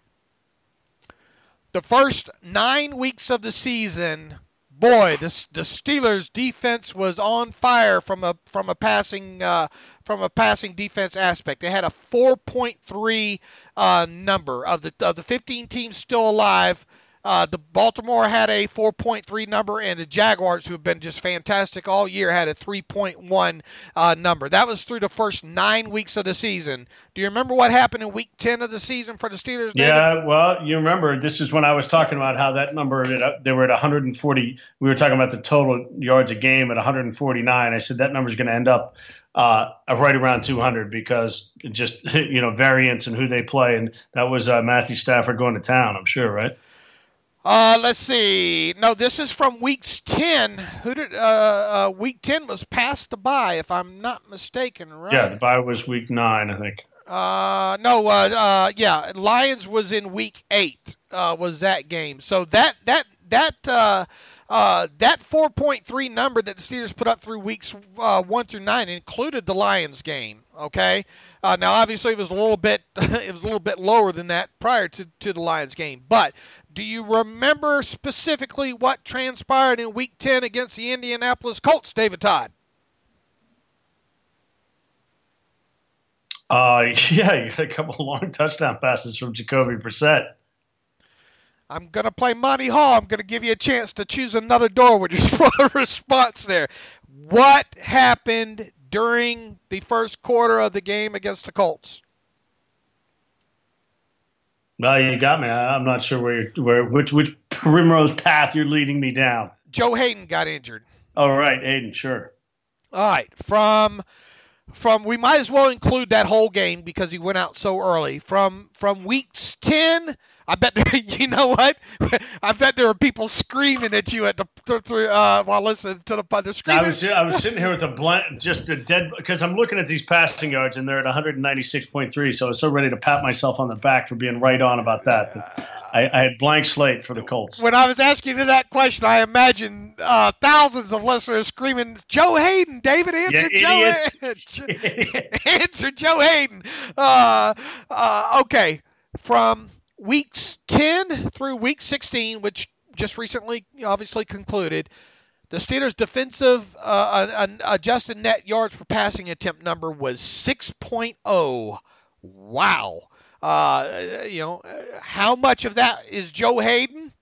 S3: the first nine weeks of the season, boy, the the Steelers' defense was on fire from a from a passing uh, from a passing defense aspect. They had a four point three uh, number of the of the fifteen teams still alive. Uh, the Baltimore had a four point three number, and the Jaguars, who have been just fantastic all year, had a three point one uh, number. That was through the first nine weeks of the season. Do you remember what happened in week ten of the season for the Steelers? David?
S2: Yeah, well, you remember this is when I was talking about how that number, they were at one hundred forty. We were talking about the total yards a game at one hundred forty-nine. I said that number is going to end up uh, right around two hundred because just, you know, variance and who they play. And that was uh, Matthew Stafford going to town, I'm sure, right?
S3: Uh, let's see. No, this is from weeks ten. Who did, uh, uh, week ten was past the bye, if I'm not mistaken, right?
S2: Yeah, the bye was week nine, I think.
S3: Uh, no, uh, uh, yeah, Lions was in week eight, uh, was that game. So that, that, that, uh, Uh, that four point three number that the Steelers put up through weeks uh, one through nine included the Lions game. Okay, uh, now obviously it was a little bit it was a little bit lower than that prior to, to the Lions game. But do you remember specifically what transpired in Week ten against the Indianapolis Colts, David Todd?
S2: Uh, yeah, you got a couple of long touchdown passes from Jacoby Brissett.
S3: I'm going to play Monty Hall. I'm going to give you a chance to choose another door with your response there. What happened during the first quarter of the game against the Colts?
S2: No, you got me. I'm not sure where, you're, where which which primrose path you're leading me down.
S3: Joe Hayden got injured.
S2: Oh, right, Hayden, sure.
S3: All right, from from we might as well include that whole game because he went out so early. From from weeks ten. I bet there, you know what? I bet there are people screaming at you at the uh, while listening to the they're screaming.
S2: I was I was sitting here with a blunt, just a dead because I'm looking at these passing yards and they're at one ninety-six point three. So I was so ready to pat myself on the back for being right on about that. But I, I had blank slate for the Colts.
S3: When I was asking you that question, I imagine uh, thousands of listeners screaming, "Joe Hayden, David, answer
S2: yeah,
S3: Joe Hayden, answer Joe Hayden." Uh, uh, okay, from weeks ten through week sixteen, which just recently obviously concluded, the Steelers' defensive uh, adjusted net yards per passing attempt number was six point oh. Wow. Uh, you know, how much of that is Joe Hayden?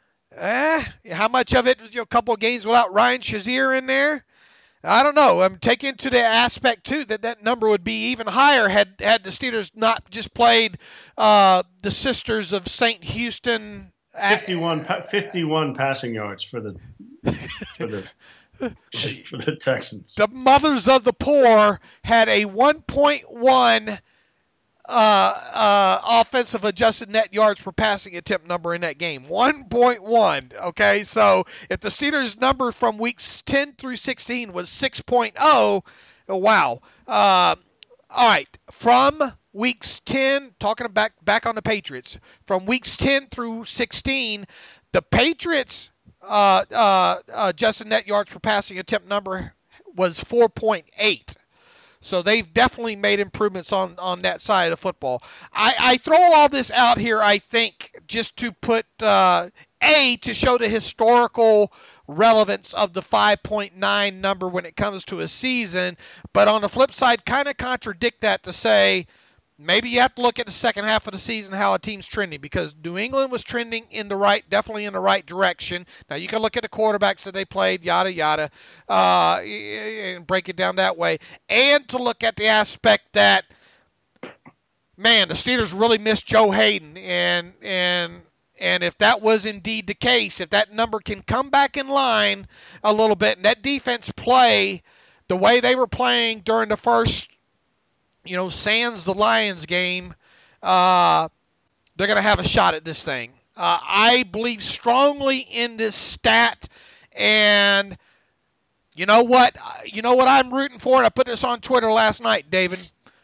S3: Eh, how much of it, you know, a couple of games without Ryan Shazier in there? I don't know. I'm taking into the aspect, too, that that number would be even higher had, had the Steelers not just played uh, the Sisters of Saint Houston.
S2: fifty-one, fifty-one passing yards for the for the, for the Texans.
S3: The Mothers of the Poor had a one point one uh, uh, offensive adjusted net yards per passing attempt number in that game. one point one, okay? So if the Steelers' number from weeks ten through sixteen was six point oh, wow. Uh, all right, from weeks ten, talking back, back on the Patriots, from weeks ten through sixteen, the Patriots' uh, uh, adjusted net yards per passing attempt number was four point eight. So they've definitely made improvements on, on that side of the football. I, I throw all this out here, I think, just to put, uh, A, to show the historical relevance of the five point nine number when it comes to a season, but on the flip side, kind of contradict that to say, maybe you have to look at the second half of the season, how a team's trending, because New England was trending in the right, definitely in the right direction. Now, you can look at the quarterbacks that they played, yada, yada, uh, and break it down that way. And to look at the aspect that, man, the Steelers really missed Joe Hayden. And, and, and if that was indeed the case, if that number can come back in line a little bit, and that defense play the way they were playing during the first, you know, sans the Lions game, uh, they're going to have a shot at this thing. Uh, I believe strongly in this stat, and you know what? You know what I'm rooting for? And I put this on Twitter last night, David.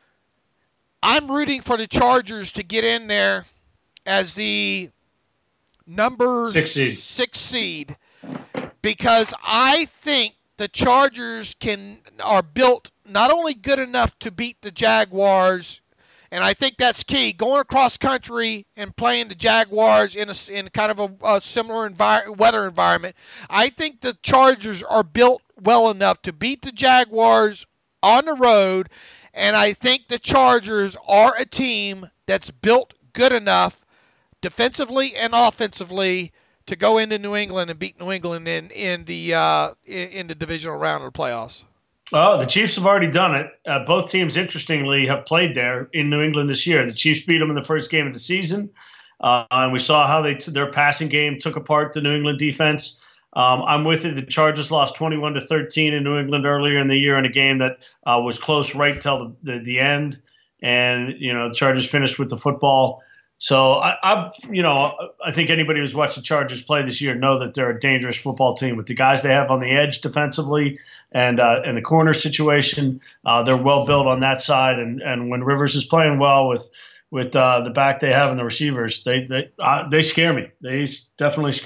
S3: I'm rooting for the Chargers to get in there as the number
S2: six seed,
S3: six seed because I think the Chargers can are built not only good enough to beat the Jaguars, and I think that's key, going across country and playing the Jaguars in a, in kind of a, a similar envir- weather environment. I think the Chargers are built well enough to beat the Jaguars on the road, and I think the Chargers are a team that's built good enough defensively and offensively to go into New England and beat New England in, in the uh, in, in the divisional round of the playoffs.
S2: Oh, the Chiefs have already done it. Uh, both teams, interestingly, have played there in New England this year. The Chiefs beat them in the first game of the season, uh, and we saw how they t- their passing game took apart the New England defense. Um, I'm with you. The Chargers lost twenty-one to thirteen in New England earlier in the year in a game that uh, was close right till the, the, the end, and you know the Chargers finished with the football. So I, I, you know, I think anybody who's watched the Chargers play this year know that they're a dangerous football team with the guys they have on the edge defensively and uh, and the corner situation. Uh, they're well built on that side, and, and when Rivers is playing well with with uh, the back they have and the receivers, they they uh, they scare me. They definitely scare me.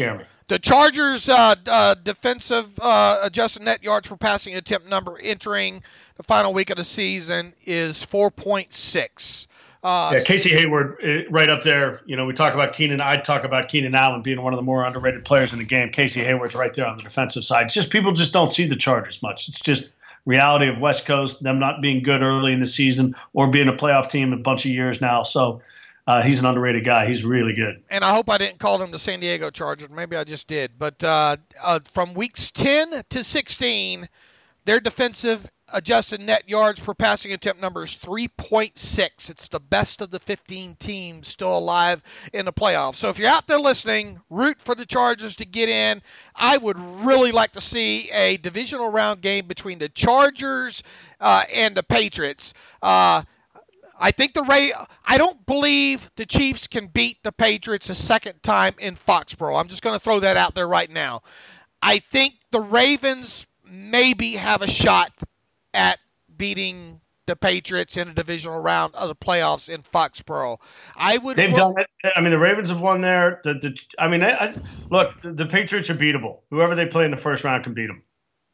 S3: The Chargers' uh, uh, defensive uh, adjusted net yards per passing attempt number entering the final week of the season is four point six. Uh,
S2: yeah, Casey Hayward, uh, right up there. You know, we talk about Keenan. I talk about Keenan Allen being one of the more underrated players in the game. Casey Hayward's right there on the defensive side. It's just people just don't see the Chargers much. It's just reality of West Coast, them not being good early in the season or being a playoff team a bunch of years now. So uh, he's an underrated guy. He's really good.
S3: And I hope I didn't call him the San Diego Chargers. Maybe I just did. But uh, uh, from weeks ten to sixteen, their defensive adjusted net yards per passing attempt number is three point six. It's the best of the fifteen teams still alive in the playoffs. So if you're out there listening, root for the Chargers to get in. I would really like to see a divisional round game between the Chargers uh, and the Patriots. Uh, I think the Ray. I don't believe the Chiefs can beat the Patriots a second time in Foxborough. I'm just going to throw that out there right now. I think the Ravens maybe have a shot at beating the Patriots in a divisional round of the playoffs in Foxborough. I would.
S2: They've done it. I mean, the Ravens have won there. The, the I mean, I, I, look, the, the Patriots are beatable. Whoever they play in the first round can beat them.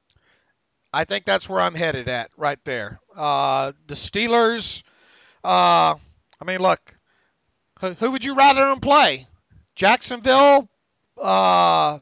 S3: I think that's where I'm headed at right there. Uh, the Steelers. Uh, I mean, look, who, who would you rather them play? Jacksonville? Uh,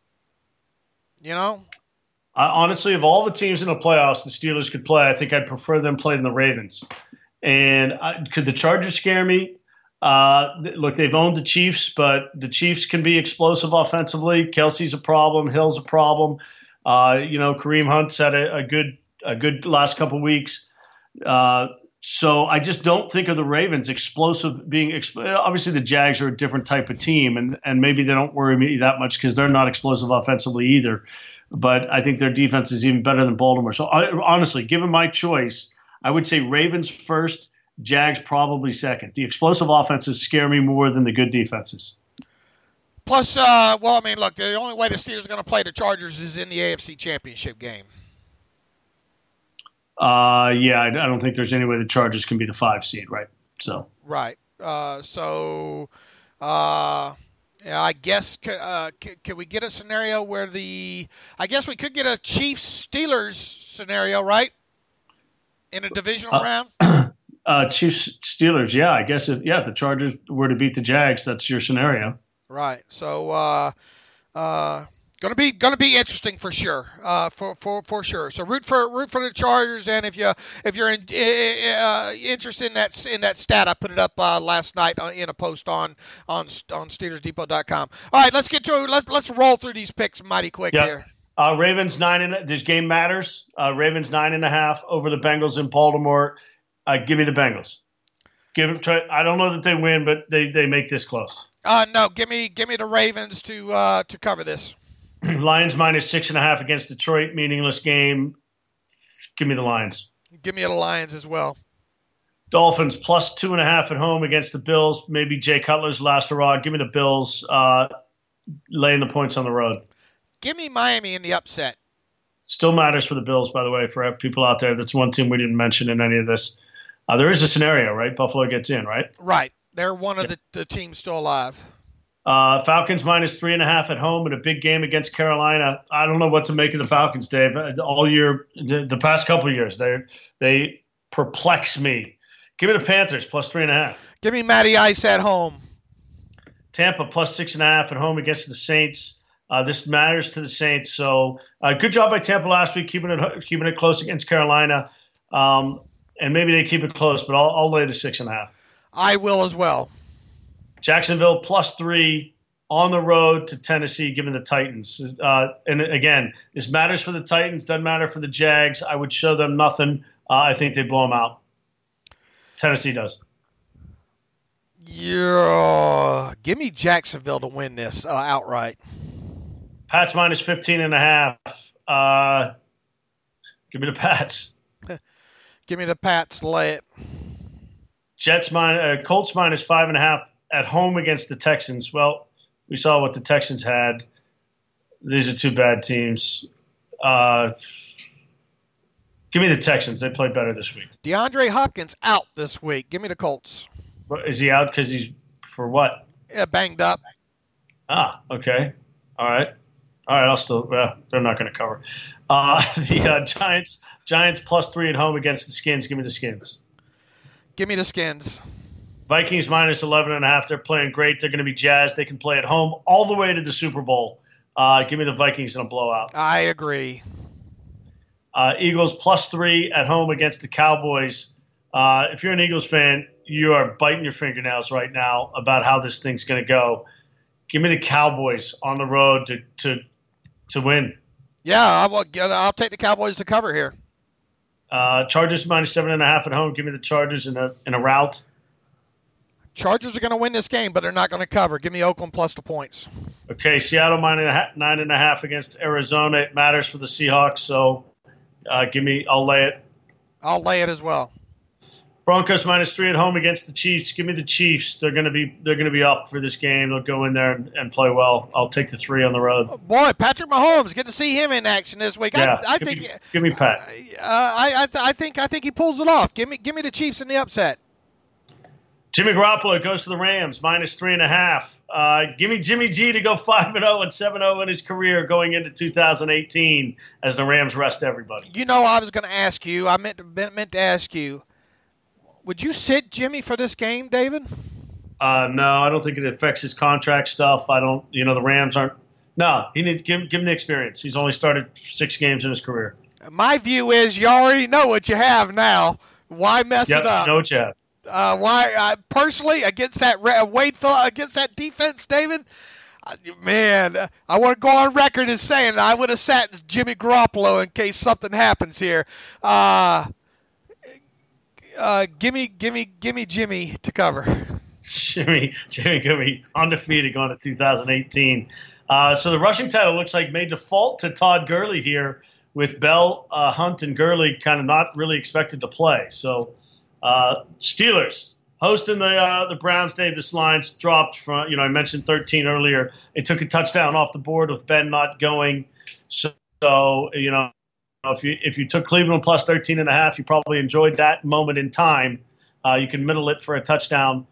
S3: you know?
S2: Uh, honestly, of all the teams in the playoffs the Steelers could play, I think I'd prefer them play than the Ravens. And I, could the Chargers scare me? Uh, look, they've owned the Chiefs, but the Chiefs can be explosive offensively. Kelsey's a problem. Hill's a problem. Uh, you know, Kareem Hunt's had a, a good a good last couple weeks. Uh, so I just don't think of the Ravens explosive being – obviously the Jags are a different type of team, and, and maybe they don't worry me that much because they're not explosive offensively either. But I think their defense is even better than Baltimore. So I, honestly, given my choice, I would say Ravens first, Jags probably second. The explosive offenses scare me more than the good defenses.
S3: Plus, uh, well, I mean, look, the only way the Steelers are going to play the Chargers is in the A F C Championship game.
S2: Uh, yeah, I, I don't think there's any way the Chargers can be the five seed, right? So
S3: right. Uh, so, uh, yeah, I guess uh, can, can we get a scenario where the I guess we could get a Chiefs Steelers scenario, right? In a divisional
S2: uh,
S3: round.
S2: Uh, Chiefs Steelers, yeah, I guess if yeah, if the Chargers were to beat the Jags, that's your scenario.
S3: Right. So, uh, uh, gonna be gonna be interesting for sure. Uh, for, for for sure. So root for root for the Chargers, and if you if you're in, uh, interested in that in that stat, I put it up uh, last night in a post on on on Steelers Depot dot com. All right, let's get to let's let's roll through these picks mighty quick
S2: yep.
S3: here.
S2: Uh, Ravens nine and this game matters. Uh, Ravens nine and a half over the Bengals in Baltimore. Uh, give me the Bengals. Give them. Try, I don't know that they win, but they, they make this close.
S3: Uh, no, give me give me the Ravens to uh, to cover this.
S2: Lions minus six and a half against Detroit, meaningless game. Give me the Lions.
S3: Give me the Lions as well.
S2: Dolphins plus two and a half at home against the Bills. Maybe Jay Cutler's last hurrah. Give me the Bills. Uh, laying the points on the road.
S3: Give me Miami in the upset.
S2: Still matters for the Bills, by the way, for people out there. That's one team we didn't mention in any of this. Uh, there is a scenario, right? Buffalo gets in, right?
S3: Right. They're one of the, the teams still alive.
S2: Uh, Falcons minus three and a half at home in a big game against Carolina. I don't know what to make of the Falcons, Dave. All year, the, the past couple of years, they they perplex me. Give me the Panthers plus three and a half.
S3: Give me Matty Ice at home.
S2: Tampa plus six and a half at home against the Saints. Uh, this matters to the Saints. So uh, good job by Tampa last week, keeping it keeping it close against Carolina. Um, and maybe they keep it close, but I'll, I'll lay the six and a half.
S3: I will as well.
S2: Jacksonville plus three on the road to Tennessee, given the Titans. Uh, and again, this matters for the Titans, doesn't matter for the Jags. I would show them nothing. Uh, I think they blow them out. Tennessee does.
S3: Yeah, give me Jacksonville to win this uh, outright.
S2: Pats minus fifteen and a half. Uh, give me the Pats.
S3: Give me the Pats. Lay it.
S2: Jets minus, uh, Colts minus five and a half at home against the Texans. Well, we saw what the Texans had. These are two bad teams. Uh, give me the Texans. They played better this week.
S3: DeAndre Hopkins out this week. Give me the Colts.
S2: Is he out because he's for what?
S3: Yeah, banged up.
S2: Ah, okay. All right. All right, I'll still. Well, they're not going to cover. Uh, the uh, Giants, Giants plus three at home against the Skins. Give me the Skins.
S3: Give me the Skins.
S2: Vikings minus eleven and a half. They're playing great. They're going to be jazzed. They can play at home all the way to the Super Bowl. Uh, give me the Vikings in a blowout.
S3: I agree.
S2: Uh, Eagles plus three at home against the Cowboys. Uh, if you're an Eagles fan, you are biting your fingernails right now about how this thing's going to go. Give me the Cowboys on the road to to to win.
S3: Yeah, I will, I'll take the Cowboys to cover here.
S2: Uh, Chargers minus seven and a half at home. Give me the Chargers in a in a rout.
S3: Chargers are going to win this game, but they're not going to cover. Give me Oakland plus the points.
S2: Okay, Seattle nine and a half, nine and a half against Arizona. It matters for the Seahawks, so uh, give me. I'll lay it.
S3: I'll lay it as well.
S2: Broncos minus three at home against the Chiefs. Give me the Chiefs. They're going to be they're going to be up for this game. They'll go in there and, and play well. I'll take the three on the road.
S3: Oh, boy, Patrick Mahomes. Good to see him in action this week.
S2: Yeah,
S3: I, I
S2: give
S3: think.
S2: Me, give me Pat.
S3: Uh, I I, th- I think I think he pulls it off. Give me give me the Chiefs in the upset.
S2: Jimmy Garoppolo goes to the Rams minus three and a half. Uh, give me Jimmy G to go five and zero and seven zero in his career going into two thousand eighteen as the Rams rest everybody.
S3: You know, I was going to ask you. I meant to, meant to ask you. Would you sit Jimmy for this game, David?
S2: Uh, no, I don't think it affects his contract stuff. I don't, you know, the Rams aren't. No, he need give give him the experience. He's only started six games in his career.
S3: My view is you already know what you have now. Why mess
S2: yep,
S3: it up?
S2: Know what you have.
S3: Uh, why uh, personally against that Wade against that defense, David? Uh, man, I want to go on record as saying I would have sat Jimmy Garoppolo in case something happens here. Uh, uh, give me, give me, give me Jimmy to cover.
S2: Jimmy, Jimmy, give me undefeated going to two thousand eighteen. Uh, so the rushing title looks like may default to Todd Gurley here, with Bell, uh, Hunt, and Gurley kind of not really expected to play. So. Uh, Steelers hosting the uh, the Browns. Dave, this line's dropped from, you know, I mentioned thirteen earlier. They took a touchdown off the board with Ben not going. So, so you know, if you if you took Cleveland plus thirteen and a half, you probably enjoyed that moment in time. Uh, you can middle it for a touchdown.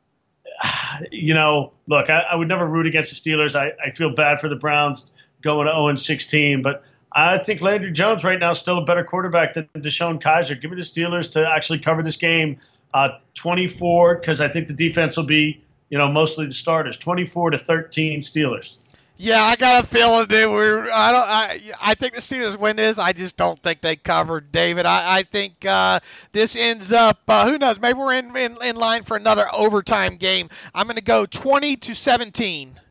S2: You know, look, I, I would never root against the Steelers. I, I feel bad for the Browns going to oh and sixteen, but I think Landry Jones right now is still a better quarterback than DeShone Kizer. Give me the Steelers to actually cover this game uh, twenty-four, because I think the defense will be, you know, mostly the starters. twenty-four to thirteen Steelers.
S3: Yeah, I got a feeling they were. I don't. I, I think the Steelers win this. I just don't think they cover, David. I, I think uh, this ends up. Uh, who knows? Maybe we're in, in in line for another overtime game. I'm going to go twenty to seventeen.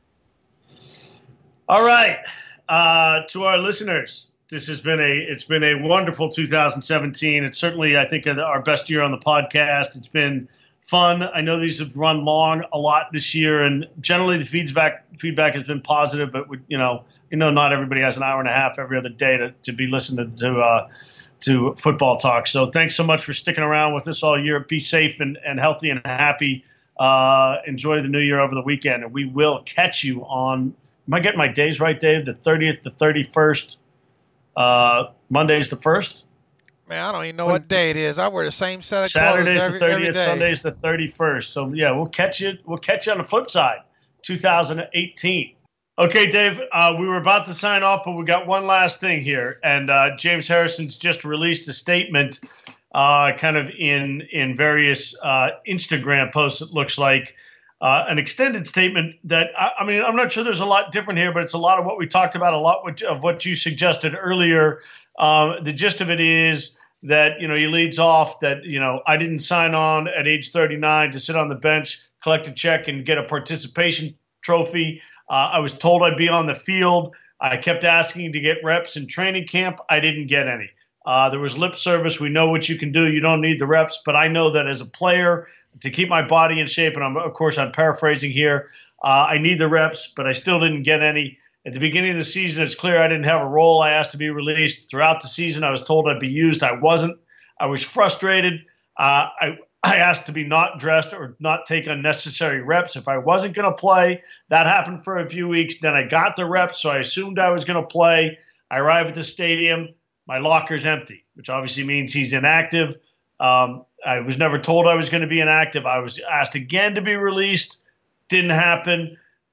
S2: All right. Uh, to our listeners, this has been a it's been a wonderful two thousand seventeen. It's certainly, I think, our best year on the podcast. It's been fun. I know these have run long a lot this year, and generally the feedback feedback has been positive. But we, you know, you know, not everybody has an hour and a half every other day to, to be listening to uh, to football talk. So thanks so much for sticking around with us all year. Be safe and, and healthy and happy. Uh, enjoy the new year over the weekend, and we will catch you on. Am I getting my days right, Dave? The thirtieth, the thirty-first. Uh, Monday's the first.
S3: Man, I don't even know what day it is. I wear the same set of
S2: Saturday's
S3: clothes every,
S2: the thirtieth,
S3: every day.
S2: Sunday's the thirty-first. So yeah, we'll catch you. We'll catch you on the flip side, two thousand eighteen. Okay, Dave. Uh, we were about to sign off, but we got one last thing here, and uh, James Harrison's just released a statement, uh, kind of in in various uh, Instagram posts. It looks like. Uh, an extended statement that, I, I mean, I'm not sure there's a lot different here, but it's a lot of what we talked about, a lot of what you suggested earlier. Um, the gist of it is that, you know, he leads off that, you know, I didn't sign on at age thirty-nine to sit on the bench, collect a check, and get a participation trophy. Uh, I was told I'd be on the field. I kept asking to get reps in training camp. I didn't get any. Uh, there was lip service. We know what you can do. You don't need the reps. But I know that as a player, to keep my body in shape, and I'm, of course I'm paraphrasing here, uh, I need the reps, but I still didn't get any. At the beginning of the season, it's clear I didn't have a role. I asked to be released. Throughout the season, I was told I'd be used. I wasn't. I was frustrated. Uh, I, I asked to be not dressed or not take unnecessary reps. If I wasn't going to play, that happened for a few weeks. Then I got the reps, so I assumed I was going to play. I arrive at the stadium. My locker's empty, which obviously means he's inactive. Um, I was never told I was going to be inactive. I was asked again to be released. Didn't happen.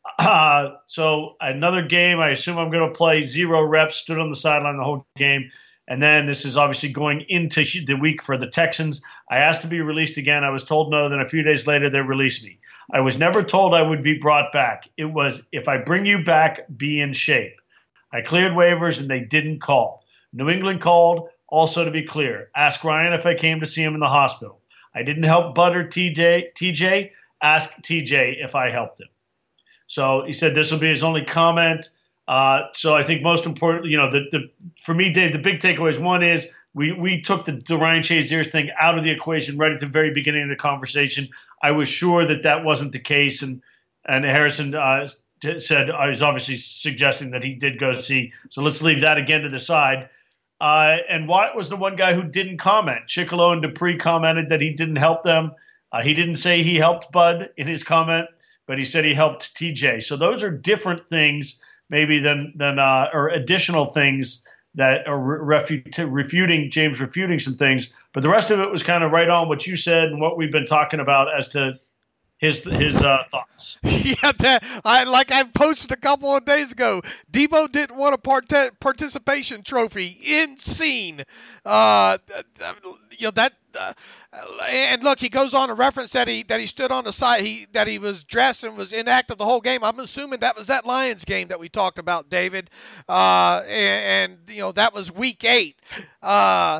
S2: Uh, so another game, I assume I'm going to play zero reps, stood on the sideline the whole game. And then this is obviously going into the week for the Texans. I asked to be released again. I was told no. Then a few days later, they released me. I was never told I would be brought back. It was, if I bring you back, be in shape. I cleared waivers, and they didn't call. New England called. Also, to be clear, ask Ryan if I came to see him in the hospital. I didn't help Bud or T J. T J, ask T J if I helped him. So he said this will be his only comment. Uh, so I think most importantly, you know, the, the for me, Dave, the big takeaways. One is we we took the, the Ryan Shazier thing out of the equation right at the very beginning of the conversation. I was sure that that wasn't the case, and and Harrison uh, t- said I was obviously suggesting that he did go see. So let's leave that again to the side. Uh, and Watt was the one guy who didn't comment. Chicolo and Dupree commented that he didn't help them. Uh, he didn't say he helped Bud in his comment, but he said he helped T J. So those are different things. Maybe than than uh, or additional things that are refut- refuting James refuting some things, but the rest of it was kind of right on what you said and what we've been talking about as to his his uh, thoughts.
S3: Yeah, that I like I posted a couple of days ago. Debo didn't want a part- participation trophy in scene. Uh, you know that. Uh, and look, he goes on to reference that he that he stood on the side, he that he was dressed and was inactive the whole game. I'm assuming that was that Lions game that we talked about, David. Uh, and, and you know that was week eight. Uh,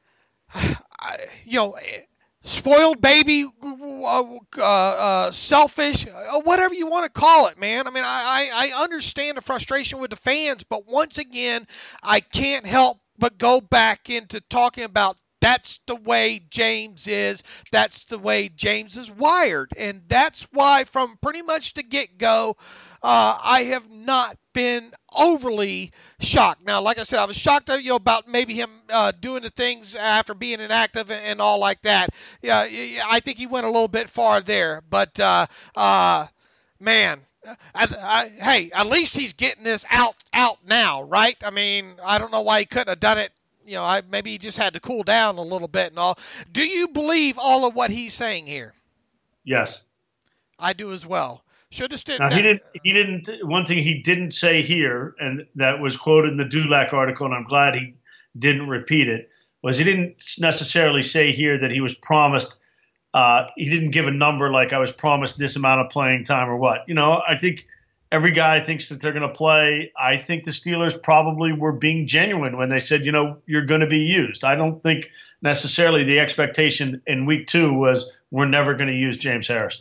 S3: I, you know. Spoiled baby, uh, uh, selfish, uh, whatever you want to call it, man. I mean, I, I, I understand the frustration with the fans, but once again, I can't help but go back into talking about that's the way James is. That's the way James is wired. And that's why from pretty much the get-go, uh, I have not been overly shocked. Now, like I said, I was shocked you know, about maybe him uh, doing the things after being inactive and, and all like that. Yeah, I think he went a little bit far there. But, uh, uh, man, I, I, hey, at least he's getting this out out now, right? I mean, I don't know why he couldn't have done it. You know, I, maybe he just had to cool down a little bit and all. Do you believe all of what he's saying here?
S2: Yes.
S3: I do as well. Should have stood.
S2: Now, he didn't. He didn't. One thing he didn't say here, and that was quoted in the Dulac article, and I'm glad he didn't repeat it, was he didn't necessarily say here that he was promised. Uh, he didn't give a number like I was promised this amount of playing time or what. You know, I think every guy thinks that they're going to play. I think the Steelers probably were being genuine when they said, you know, you're going to be used. I don't think necessarily the expectation in week two was we're never going to use James Harrison.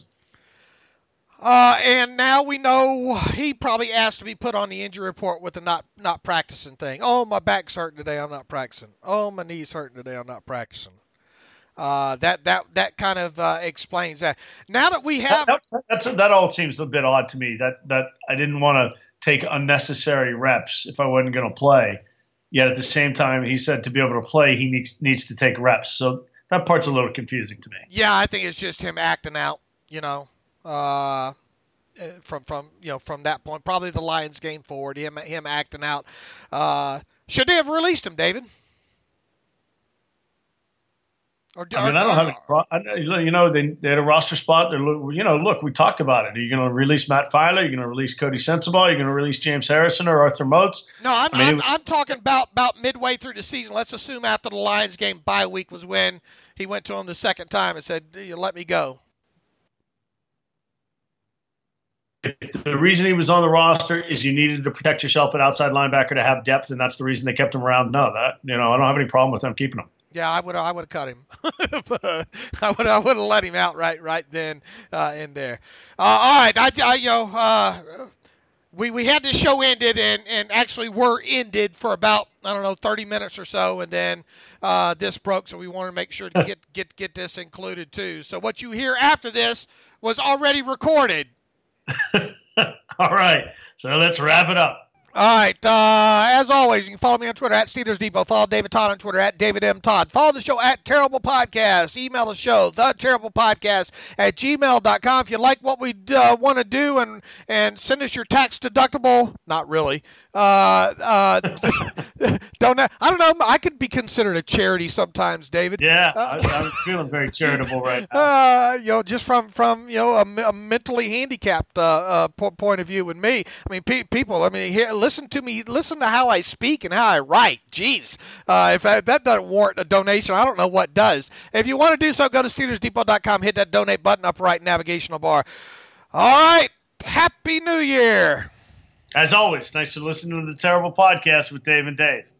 S3: Uh, and now we know he probably asked to be put on the injury report with the not not practicing thing. Oh, my back's hurting today. I'm not practicing. Oh, my knee's hurting today. I'm not practicing. Uh, that that that kind of uh, explains that. Now that we have
S2: that, that, that's that all seems a bit odd to me. That that I didn't want to take unnecessary reps if I wasn't going to play. Yet at the same time, he said to be able to play, he needs needs to take reps. So that part's a little confusing to me.
S3: Yeah, I think it's just him acting out. You know. Uh, from from you know from that point, probably the Lions game forward, him him acting out. Uh, should they have released him, David?
S2: Or, I mean, or, I don't have any pro- you know they, they had a roster spot. They're, you know, look, we talked about it. Are you going to release Matt Filer? Are you going to release Cody Sensabaugh? Are you going to release James Harrison or Arthur Moats?
S3: No, I'm
S2: I mean,
S3: I'm,
S2: was,
S3: I'm talking about about midway through the season. Let's assume after the Lions game bye week was when he went to him the second time and said, "You let me go."
S2: If the reason he was on the roster is you needed to protect yourself at outside linebacker to have depth, and that's the reason they kept him around, no, that you know, I don't have any problem with them keeping him.
S3: Yeah, I would I would have cut him. I would I would have let him out right right then uh, in there. Uh, all right, I, I you know uh, we we had this show ended and and actually were ended for about I don't know thirty minutes or so, and then uh, this broke, so we wanted to make sure to get get get this included too. So what you hear after this was already recorded.
S2: All right, so let's wrap it up.
S3: All right. Uh, as always, you can follow me on Twitter at Steelers Depot. Follow David Todd on Twitter at David M. Todd. Follow the show at Terrible Podcast. Email the show, the Terrible Podcast at gmail dot com. If you like what we uh, want to do and, and send us your tax deductible, not really. Uh, uh, don't I don't know. I could be considered a charity sometimes, David.
S2: Yeah,
S3: uh,
S2: I, I'm feeling very charitable right now.
S3: Uh, you know, just from from you know a, a mentally handicapped uh, uh, po- point of view with me. I mean, pe- people. I mean, here, listen to me. Listen to how I speak and how I write. Jeez, uh, if, I, if that doesn't warrant a donation, I don't know what does. If you want to do so, go to Steelers Depot dot com. Hit that donate button up right navigational bar. All right. Happy New Year.
S2: As always, thanks for listening to the Terrible Podcast with Dave and Dave.